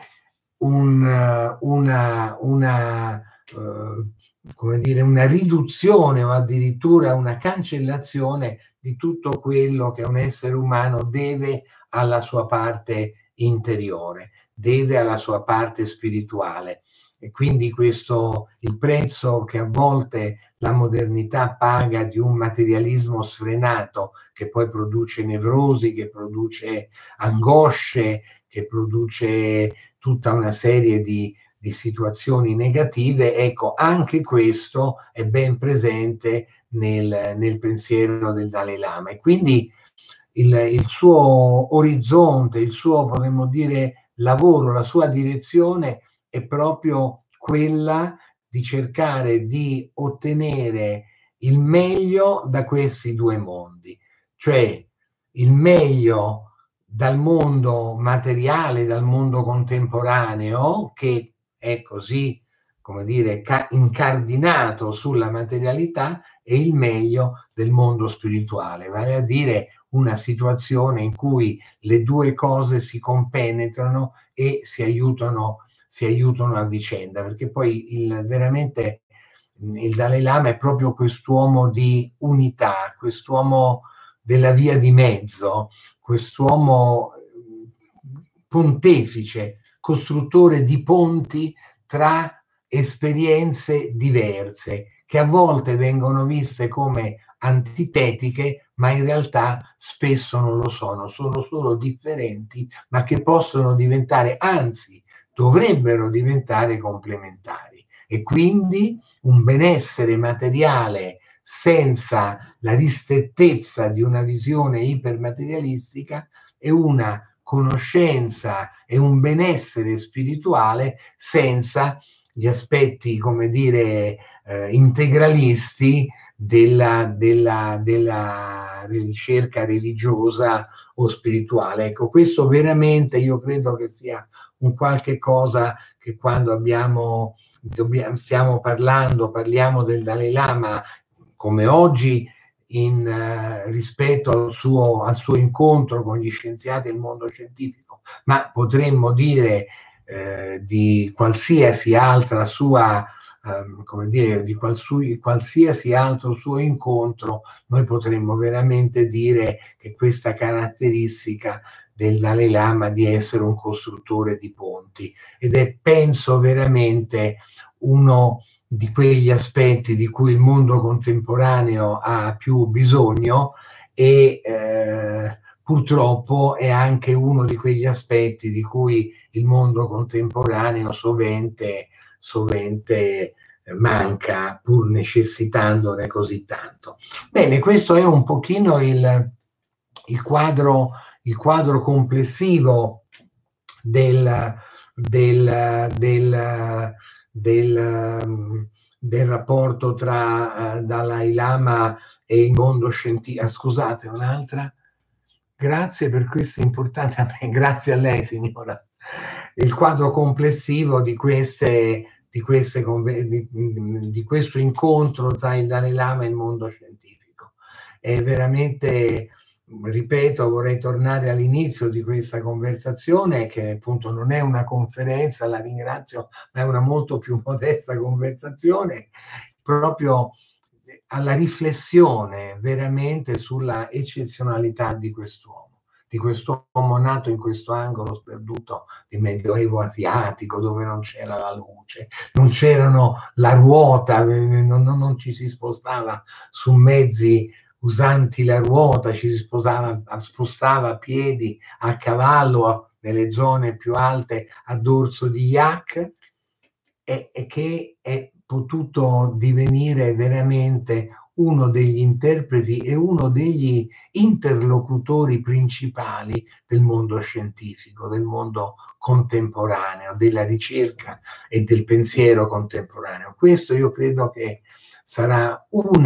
Speaker 1: come dire, una riduzione o addirittura una cancellazione di tutto quello che un essere umano deve alla sua parte interiore, deve alla sua parte spirituale. E quindi il prezzo che a volte la modernità paga di un materialismo sfrenato, che poi produce nevrosi, che produce angosce, che produce tutta una serie di situazioni negative, ecco, anche questo è ben presente nel pensiero del Dalai Lama. E quindi il suo orizzonte, il suo, potremmo dire, lavoro, la sua direzione è proprio quella di cercare di ottenere il meglio da questi due mondi, cioè il meglio dal mondo materiale, dal mondo contemporaneo, che è così, come dire, incardinato sulla materialità, e il meglio del mondo spirituale, vale a dire una situazione in cui le due cose si compenetrano e si aiutano a vicenda, perché poi veramente il Dalai Lama è proprio quest'uomo di unità, quest'uomo della via di mezzo, quest'uomo pontefice, costruttore di ponti tra esperienze diverse, che a volte vengono viste come antitetiche, ma in realtà spesso non lo sono solo differenti, ma che possono diventare, anzi, dovrebbero diventare complementari. E quindi un benessere materiale senza la ristrettezza di una visione ipermaterialistica e una conoscenza e un benessere spirituale senza gli aspetti, come dire, integralisti della ricerca religiosa o spirituale. Ecco, questo veramente io credo che sia un qualche cosa che quando parliamo del Dalai Lama come oggi rispetto al suo incontro con gli scienziati e il mondo scientifico, ma potremmo dire di qualsiasi altra sua come dire, di qualsiasi altro suo incontro, noi potremmo veramente dire che questa caratteristica del Dalai Lama di essere un costruttore di ponti, ed è, penso, veramente uno di quegli aspetti di cui il mondo contemporaneo ha più bisogno, e purtroppo è anche uno di quegli aspetti di cui il mondo contemporaneo sovente manca, pur necessitandone così tanto. Bene, questo è un pochino il quadro complessivo del rapporto tra Dalai Lama e il mondo scientifico. Scusate, un'altra. Grazie per questo importante, grazie a lei, signora. Il quadro complessivo di questo incontro tra il Dalai Lama e il mondo scientifico è veramente, ripeto, vorrei tornare all'inizio di questa conversazione, che appunto non è una conferenza, la ringrazio, ma è una molto più modesta conversazione, proprio alla riflessione veramente sulla eccezionalità di quest'uomo nato in questo angolo sperduto di Medioevo asiatico, dove non c'era la luce, non c'erano la ruota, non ci si spostava su mezzi usanti la ruota, ci si spostava a piedi, a cavallo, nelle zone più alte, a dorso di yak, e che è potuto divenire veramente uno degli interpreti e uno degli interlocutori principali del mondo scientifico, del mondo contemporaneo, della ricerca e del pensiero contemporaneo. Questo io credo che sarà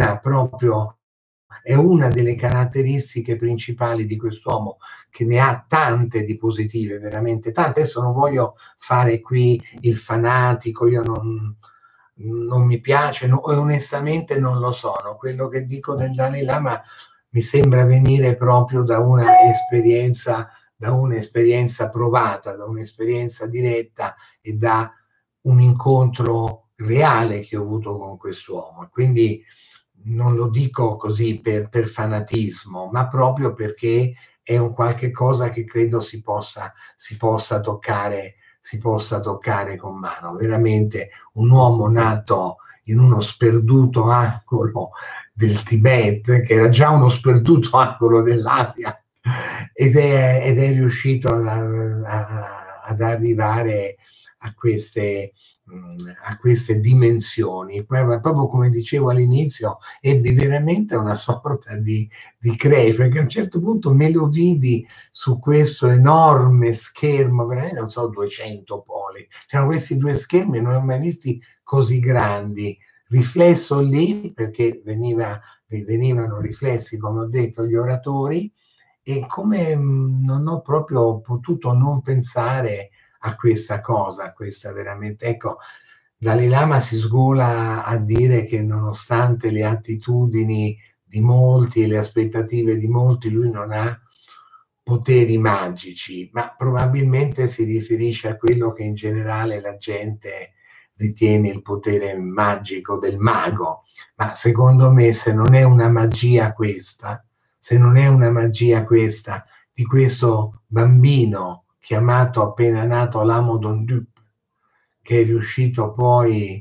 Speaker 1: è una delle caratteristiche principali di quest'uomo, che ne ha tante di positive, veramente tante. Adesso non voglio fare qui il fanatico, io non mi piace, onestamente non lo sono. Quello che dico del Dalai Lama mi sembra venire proprio da un'esperienza provata, da un'esperienza diretta e da un incontro reale che ho avuto con quest'uomo. Quindi non lo dico così per fanatismo, ma proprio perché è un qualche cosa che credo si possa toccare con mano. Veramente un uomo nato in uno sperduto angolo del Tibet, che era già uno sperduto angolo dell'Asia, ed è riuscito ad arrivare a queste dimensioni. Proprio come dicevo all'inizio, ebbi veramente una sorta di crash, perché a un certo punto me lo vidi su questo enorme schermo, veramente non so, 200 poli, c'erano questi due schermi, non li ho mai visti così grandi, riflesso lì, perché venivano riflessi, come ho detto, gli oratori, e come non ho proprio potuto non pensare a questa cosa, questa veramente, ecco, Dalai Lama si sgola a dire che nonostante le attitudini di molti e le aspettative di molti, lui non ha poteri magici, ma probabilmente si riferisce a quello che in generale la gente ritiene il potere magico del mago. Ma secondo me, se non è una magia questa, se non è una magia questa di questo bambino chiamato appena nato Lamo Dondup, che è riuscito poi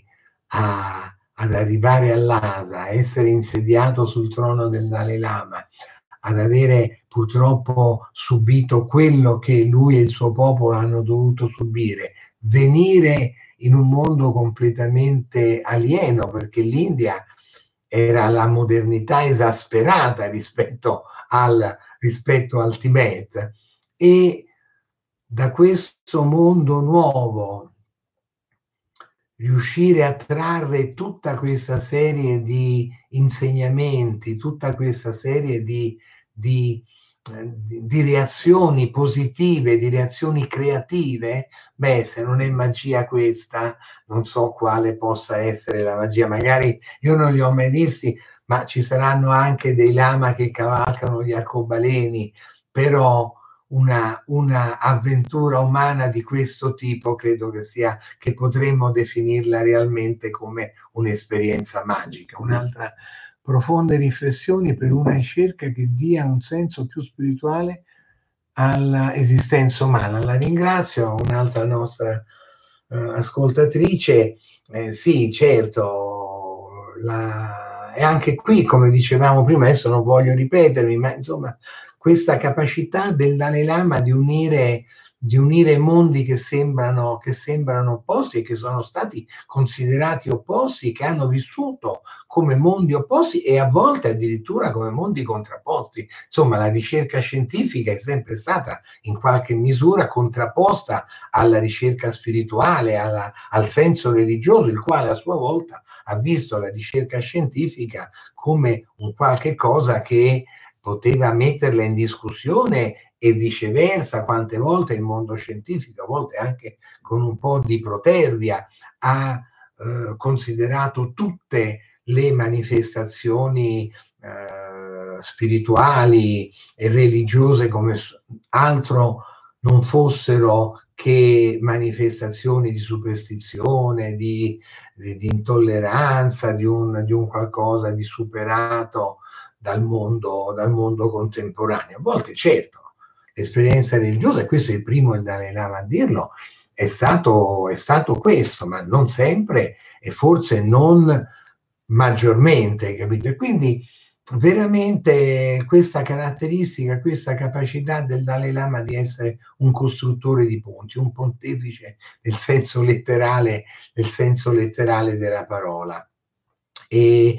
Speaker 1: ad arrivare a Lhasa, a essere insediato sul trono del Dalai Lama, ad avere purtroppo subito quello che lui e il suo popolo hanno dovuto subire, venire in un mondo completamente alieno, perché l'India era la modernità esasperata rispetto al Tibet, e da questo mondo nuovo riuscire a trarre tutta questa serie di insegnamenti, tutta questa serie di reazioni positive, di reazioni creative, beh, se non è magia questa, non so quale possa essere la magia. Magari io non li ho mai visti, ma ci saranno anche dei lama che cavalcano gli arcobaleni, però una avventura umana di questo tipo credo che potremmo definirla realmente come un'esperienza magica. Un'altra profonde riflessioni per una ricerca che dia un senso più spirituale all'esistenza umana. La ringrazio, un'altra nostra ascoltatrice. Sì, certo, e anche qui, come dicevamo prima, adesso non voglio ripetermi, ma insomma, questa capacità del Dalai Lama di unire mondi che sembrano opposti e che sono stati considerati opposti, che hanno vissuto come mondi opposti e a volte addirittura come mondi contrapposti. Insomma, la ricerca scientifica è sempre stata in qualche misura contrapposta alla ricerca spirituale, al senso religioso, il quale a sua volta ha visto la ricerca scientifica come un qualche cosa che poteva metterla in discussione, e viceversa. Quante volte il mondo scientifico, a volte anche con un po' di protervia, ha considerato tutte le manifestazioni spirituali e religiose come altro non fossero che manifestazioni di superstizione, di intolleranza, di un qualcosa di superato dal mondo contemporaneo. A volte, certo, l'esperienza religiosa, e questo è il primo il Dalai Lama a dirlo, è stato questo, ma non sempre e forse non maggiormente, capito? E quindi veramente questa caratteristica, questa capacità del Dalai Lama di essere un costruttore di ponti, un pontefice nel senso letterale della parola. E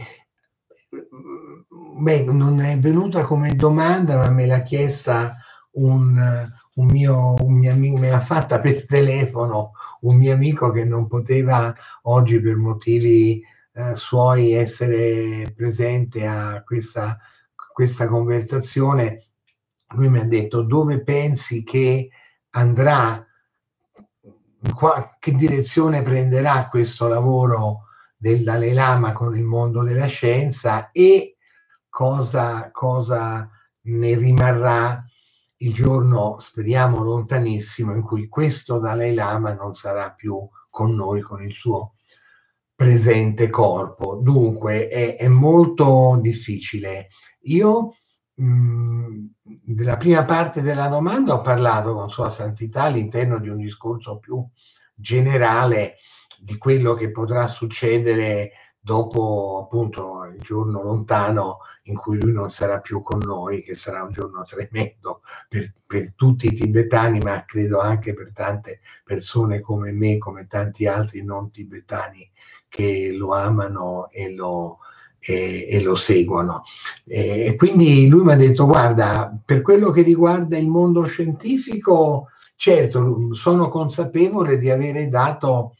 Speaker 1: beh, non è venuta come domanda, ma me l'ha chiesta un mio amico, me l'ha fatta per telefono un mio amico che non poteva oggi per motivi suoi essere presente a questa conversazione. Lui mi ha detto: dove pensi che andrà, che direzione prenderà questo lavoro del Dalai Lama con il mondo della scienza, e cosa ne rimarrà il giorno, speriamo lontanissimo, in cui questo Dalai Lama non sarà più con noi, con il suo presente corpo. Dunque è molto difficile. Io della prima parte della domanda ho parlato con Sua Santità all'interno di un discorso più generale di quello che potrà succedere dopo, appunto, il giorno lontano in cui lui non sarà più con noi, che sarà un giorno tremendo per tutti i tibetani, ma credo anche per tante persone come me, come tanti altri non tibetani che lo amano e lo seguono. E quindi lui mi ha detto: guarda, per quello che riguarda il mondo scientifico, certo, sono consapevole di avere dato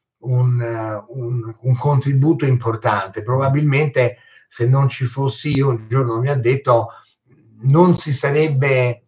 Speaker 1: un contributo importante. Probabilmente se non ci fossi io, un giorno mi ha detto, non si sarebbe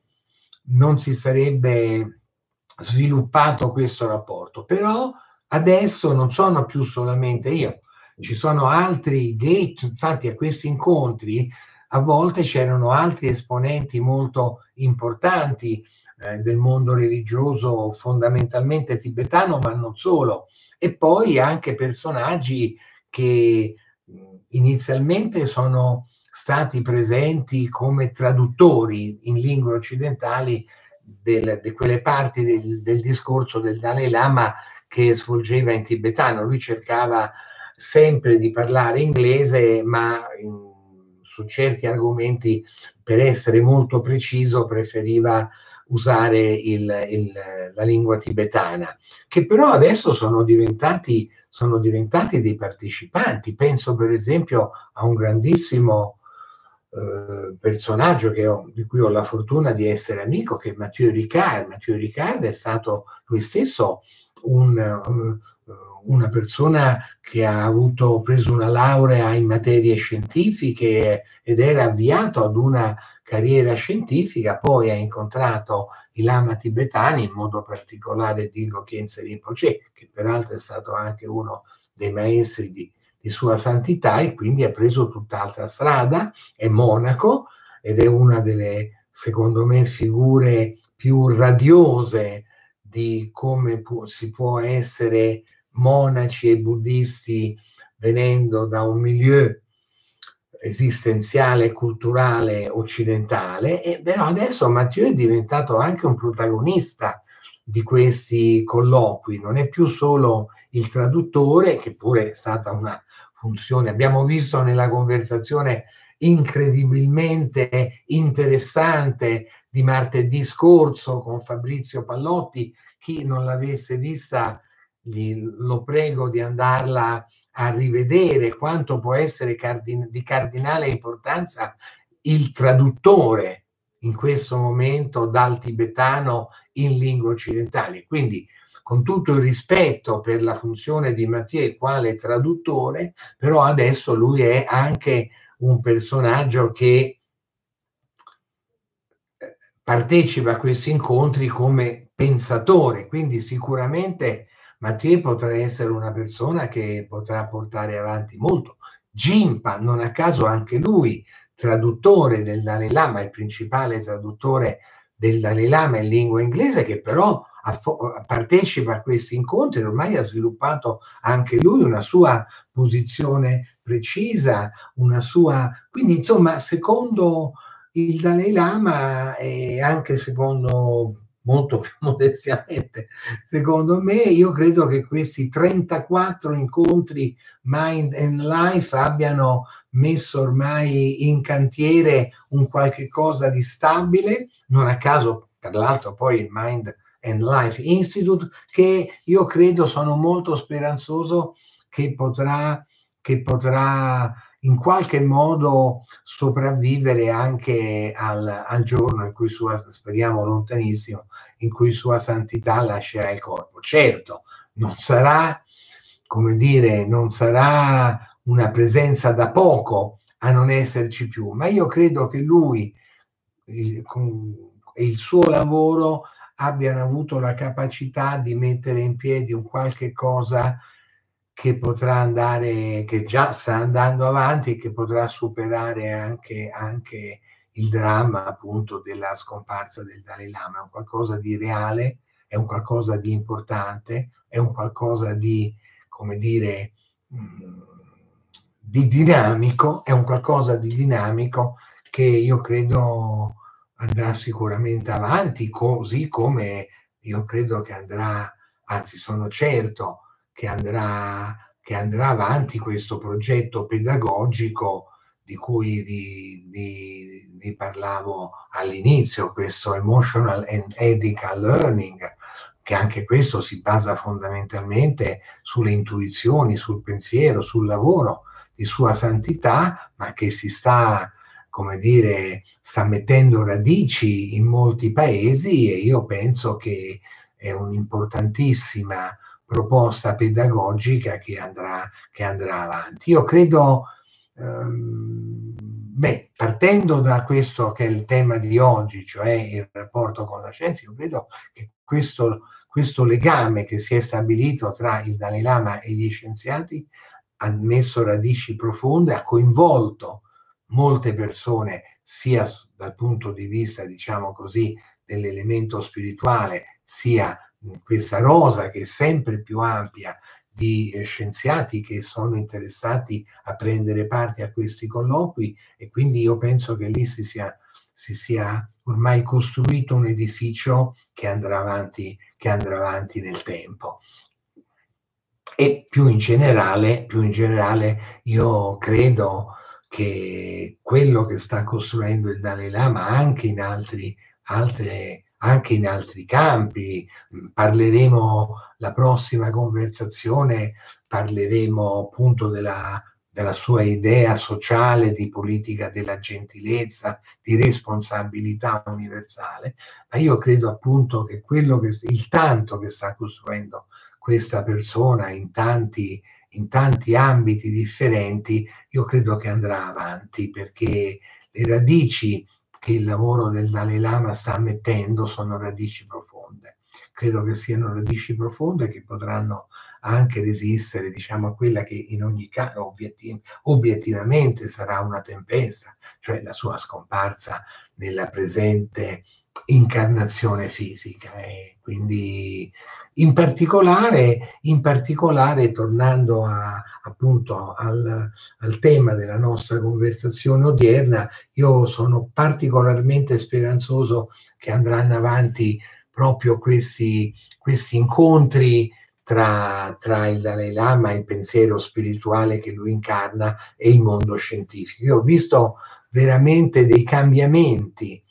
Speaker 1: sviluppato questo rapporto. Però adesso non sono più solamente io, ci sono altri gate, infatti a questi incontri a volte c'erano altri esponenti molto importanti del mondo religioso fondamentalmente tibetano, ma non solo, e poi anche personaggi che inizialmente sono stati presenti come traduttori in lingue occidentali di quelle parti del discorso del Dalai Lama che svolgeva in tibetano. Lui cercava sempre di parlare inglese, ma su certi argomenti, per essere molto preciso, preferiva usare la lingua tibetana, che però adesso sono diventati dei partecipanti. Penso per esempio a un grandissimo personaggio di cui ho la fortuna di essere amico, che è Mathieu Ricard. Mathieu Ricard è stato lui stesso una persona che ha preso una laurea in materie scientifiche ed era avviato ad una carriera scientifica, poi ha incontrato i lama tibetani, in modo particolare Dilgo Khyentse Rinpoche, che peraltro è stato anche uno dei maestri di sua santità, e quindi ha preso tutt'altra strada, è monaco ed è una delle, secondo me, figure più radiose di come si può essere monaci e buddisti venendo da un milieu esistenziale e culturale occidentale. E però adesso Mathieu è diventato anche un protagonista di questi colloqui, non è più solo il traduttore, che pure è stata una funzione, abbiamo visto nella conversazione incredibilmente interessante di martedì scorso con Fabrizio Pallotti. Chi non l'avesse vista, lo prego di andarla a rivedere, quanto può essere di cardinale importanza il traduttore in questo momento dal tibetano in lingue occidentali. Quindi, con tutto il rispetto per la funzione di Mathieu quale traduttore, però adesso lui è anche un personaggio che partecipa a questi incontri come pensatore, quindi sicuramente Mathieu potrà essere una persona che potrà portare avanti molto. Jinpa, non a caso anche lui, traduttore del Dalai Lama, il principale traduttore del Dalai Lama in lingua inglese, che però partecipa a questi incontri, ormai ha sviluppato anche lui una sua posizione precisa, quindi insomma, secondo il Dalai Lama, e anche secondo, molto più modestamente, secondo me, io credo che questi 34 incontri Mind and Life abbiano messo ormai in cantiere un qualche cosa di stabile, non a caso, tra l'altro, poi il Mind and Life Institute, che io credo, sono molto speranzoso che potrà in qualche modo sopravvivere anche al giorno in cui speriamo lontanissimo, in cui Sua Santità lascerà il corpo. Certo, non sarà, come dire, non sarà una presenza da poco a non esserci più, ma io credo che lui e il suo lavoro abbiano avuto la capacità di mettere in piedi un qualche cosa che potrà andare, che già sta andando avanti e che potrà superare anche il dramma appunto della scomparsa del Dalai Lama. È un qualcosa di reale, è un qualcosa di importante, è un qualcosa di, come dire, di dinamico, è un qualcosa di dinamico che io credo andrà sicuramente avanti, così come io credo che andrà, anzi sono certo che andrà avanti questo progetto pedagogico di cui vi parlavo all'inizio, questo Emotional and Ethical Learning, che anche questo si basa fondamentalmente sulle intuizioni, sul pensiero, sul lavoro di Sua Santità, ma che si sta, come dire, sta mettendo radici in molti paesi, e io penso che è un'importantissima proposta pedagogica che andrà avanti. Io credo partendo da questo che è il tema di oggi, cioè il rapporto con la scienza, io credo che questo legame che si è stabilito tra il Dalai Lama e gli scienziati ha messo radici profonde, ha coinvolto molte persone, sia dal punto di vista, diciamo così, dell'elemento spirituale, sia questa rosa che è sempre più ampia di scienziati che sono interessati a prendere parte a questi colloqui, e quindi io penso che lì si sia ormai costruito un edificio che andrà avanti nel tempo. E più in generale io credo che quello che sta costruendo il Dalai Lama anche in altri campi, parleremo la prossima conversazione, parleremo appunto della sua idea sociale di politica della gentilezza, di responsabilità universale, ma io credo appunto che il tanto che sta costruendo questa persona in tanti ambiti differenti, io credo che andrà avanti, perché le radici che il lavoro del Dalai Lama sta mettendo sono radici profonde. Credo che siano radici profonde che potranno anche resistere, diciamo, a quella che in ogni caso obiettivamente sarà una tempesta, cioè la sua scomparsa nella presente incarnazione fisica. E quindi in particolare tornando appunto al tema della nostra conversazione odierna, io sono particolarmente speranzoso che andranno avanti proprio questi incontri tra il Dalai Lama, il pensiero spirituale che lui incarna, e il mondo scientifico. Io ho visto veramente dei cambiamenti,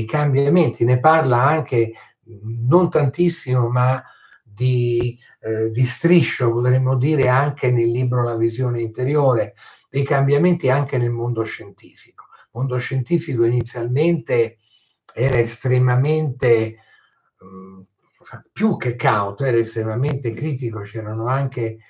Speaker 1: ne parla anche non tantissimo, ma di striscio, potremmo dire, anche nel libro La visione interiore, dei cambiamenti anche nel mondo scientifico. Il mondo scientifico inizialmente era estremamente più che cauto, era estremamente critico, c'erano anche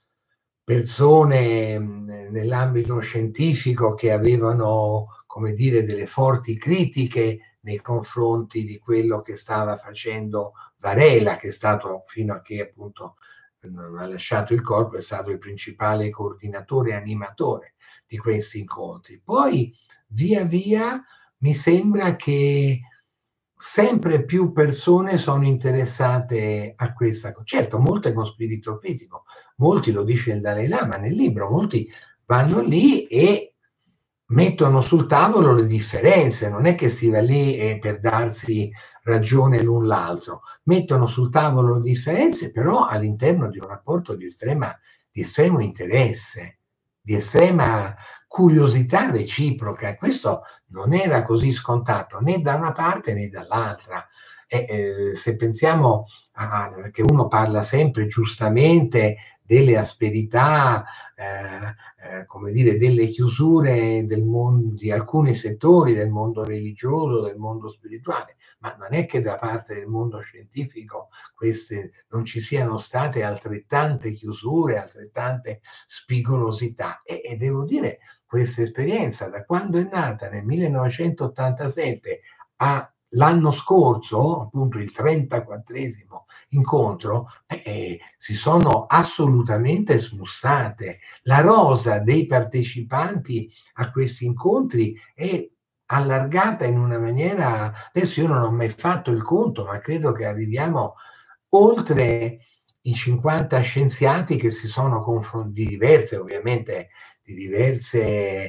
Speaker 1: persone nell'ambito scientifico che avevano, come dire, delle forti critiche nei confronti di quello che stava facendo Varela, che è stato, fino a che appunto non ha lasciato il corpo, è stato il principale coordinatore e animatore di questi incontri. Poi via via mi sembra che sempre più persone sono interessate a questa cosa. Certo, molte con spirito critico, molti, lo dice il Dalai Lama nel libro, molti vanno lì e mettono sul tavolo le differenze, non è che si va lì per darsi ragione l'un l'altro, mettono sul tavolo le differenze, però all'interno di un rapporto di estremo interesse, di estrema curiosità reciproca, e questo non era così scontato né da una parte né dall'altra. Se pensiamo che uno parla sempre giustamente delle asperità, come dire, delle chiusure del mondo, di alcuni settori del mondo religioso, del mondo spirituale, ma non è che da parte del mondo scientifico non ci siano state altrettante chiusure, altrettante spigolosità. E devo dire, questa esperienza, da quando è nata nel 1987 all'anno scorso, appunto il 34esimo incontro, si sono assolutamente smussate. La rosa dei partecipanti a questi incontri è allargata in una maniera, adesso io non ho mai fatto il conto, ma credo che arriviamo oltre i 50 scienziati che si sono confrontati, di diverse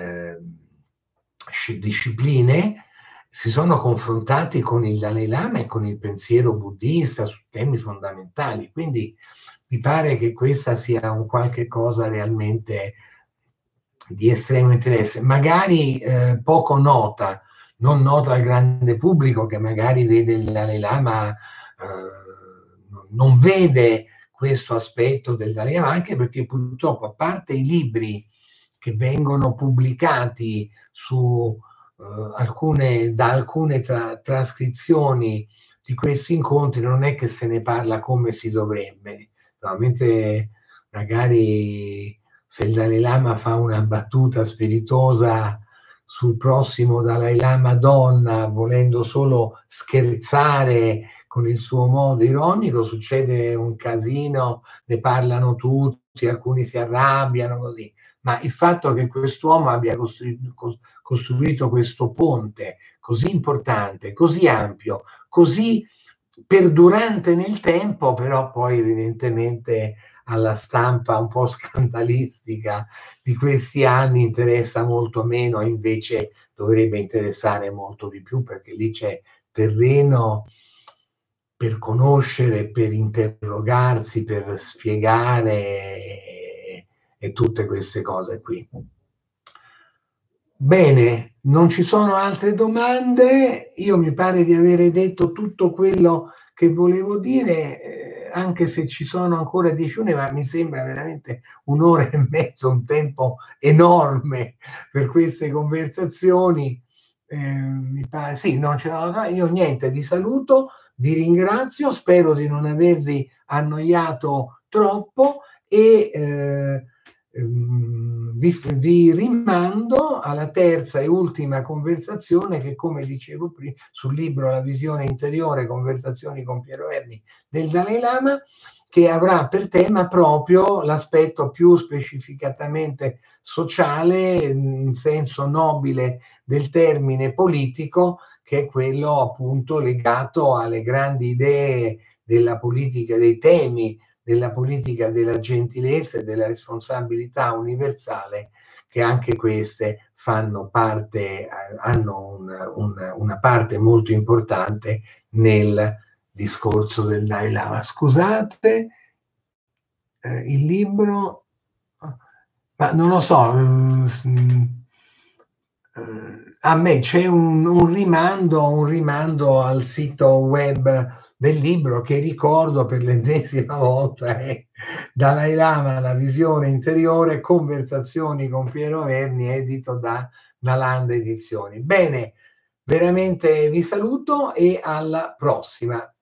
Speaker 1: discipline, si sono confrontati con il Dalai Lama e con il pensiero buddista su temi fondamentali. Quindi mi pare che questa sia un qualche cosa realmente di estremo interesse, magari poco nota, non nota al grande pubblico, che magari vede il Dalai Lama, non vede questo aspetto del Dalai Lama, anche perché purtroppo, a parte i libri che vengono pubblicati su da alcune trascrizioni di questi incontri, non è che se ne parla come si dovrebbe. Normalmente magari se il Dalai Lama fa una battuta spiritosa sul prossimo Dalai Lama donna, volendo solo scherzare con il suo modo ironico, succede un casino, ne parlano tutti, alcuni si arrabbiano così. Ma il fatto che quest'uomo abbia costruito questo ponte così importante, così ampio, così perdurante nel tempo, però poi evidentemente alla stampa un po' scandalistica di questi anni interessa molto meno, e invece dovrebbe interessare molto di più, perché lì c'è terreno per conoscere, per interrogarsi, per spiegare e tutte queste cose qui. Bene, non ci sono altre domande. Io mi pare di avere detto tutto quello che volevo dire, anche se ci sono ancora 10 minuti, ma mi sembra veramente 1 ora e mezzo, un tempo enorme per queste conversazioni. Mi pare, sì, non ce l'ho, io niente, vi saluto, vi ringrazio, spero di non avervi annoiato troppo e vi rimando alla terza e ultima conversazione che, come dicevo prima, sul libro La visione interiore, conversazioni con Piero Verni del Dalai Lama, che avrà per tema proprio l'aspetto più specificatamente sociale, in senso nobile del termine politico, che è quello appunto legato alle grandi idee della politica, dei temi della politica della gentilezza e della responsabilità universale, che anche queste fanno parte, hanno una parte molto importante nel discorso del Dalai Lama. Scusate, il libro, ma non lo so, a me c'è un rimando al sito web del libro, che ricordo per l'ennesima volta è Dalai Lama, la visione interiore, conversazioni con Piero Verni, edito da Nalanda Edizioni. Bene, veramente vi saluto e alla prossima.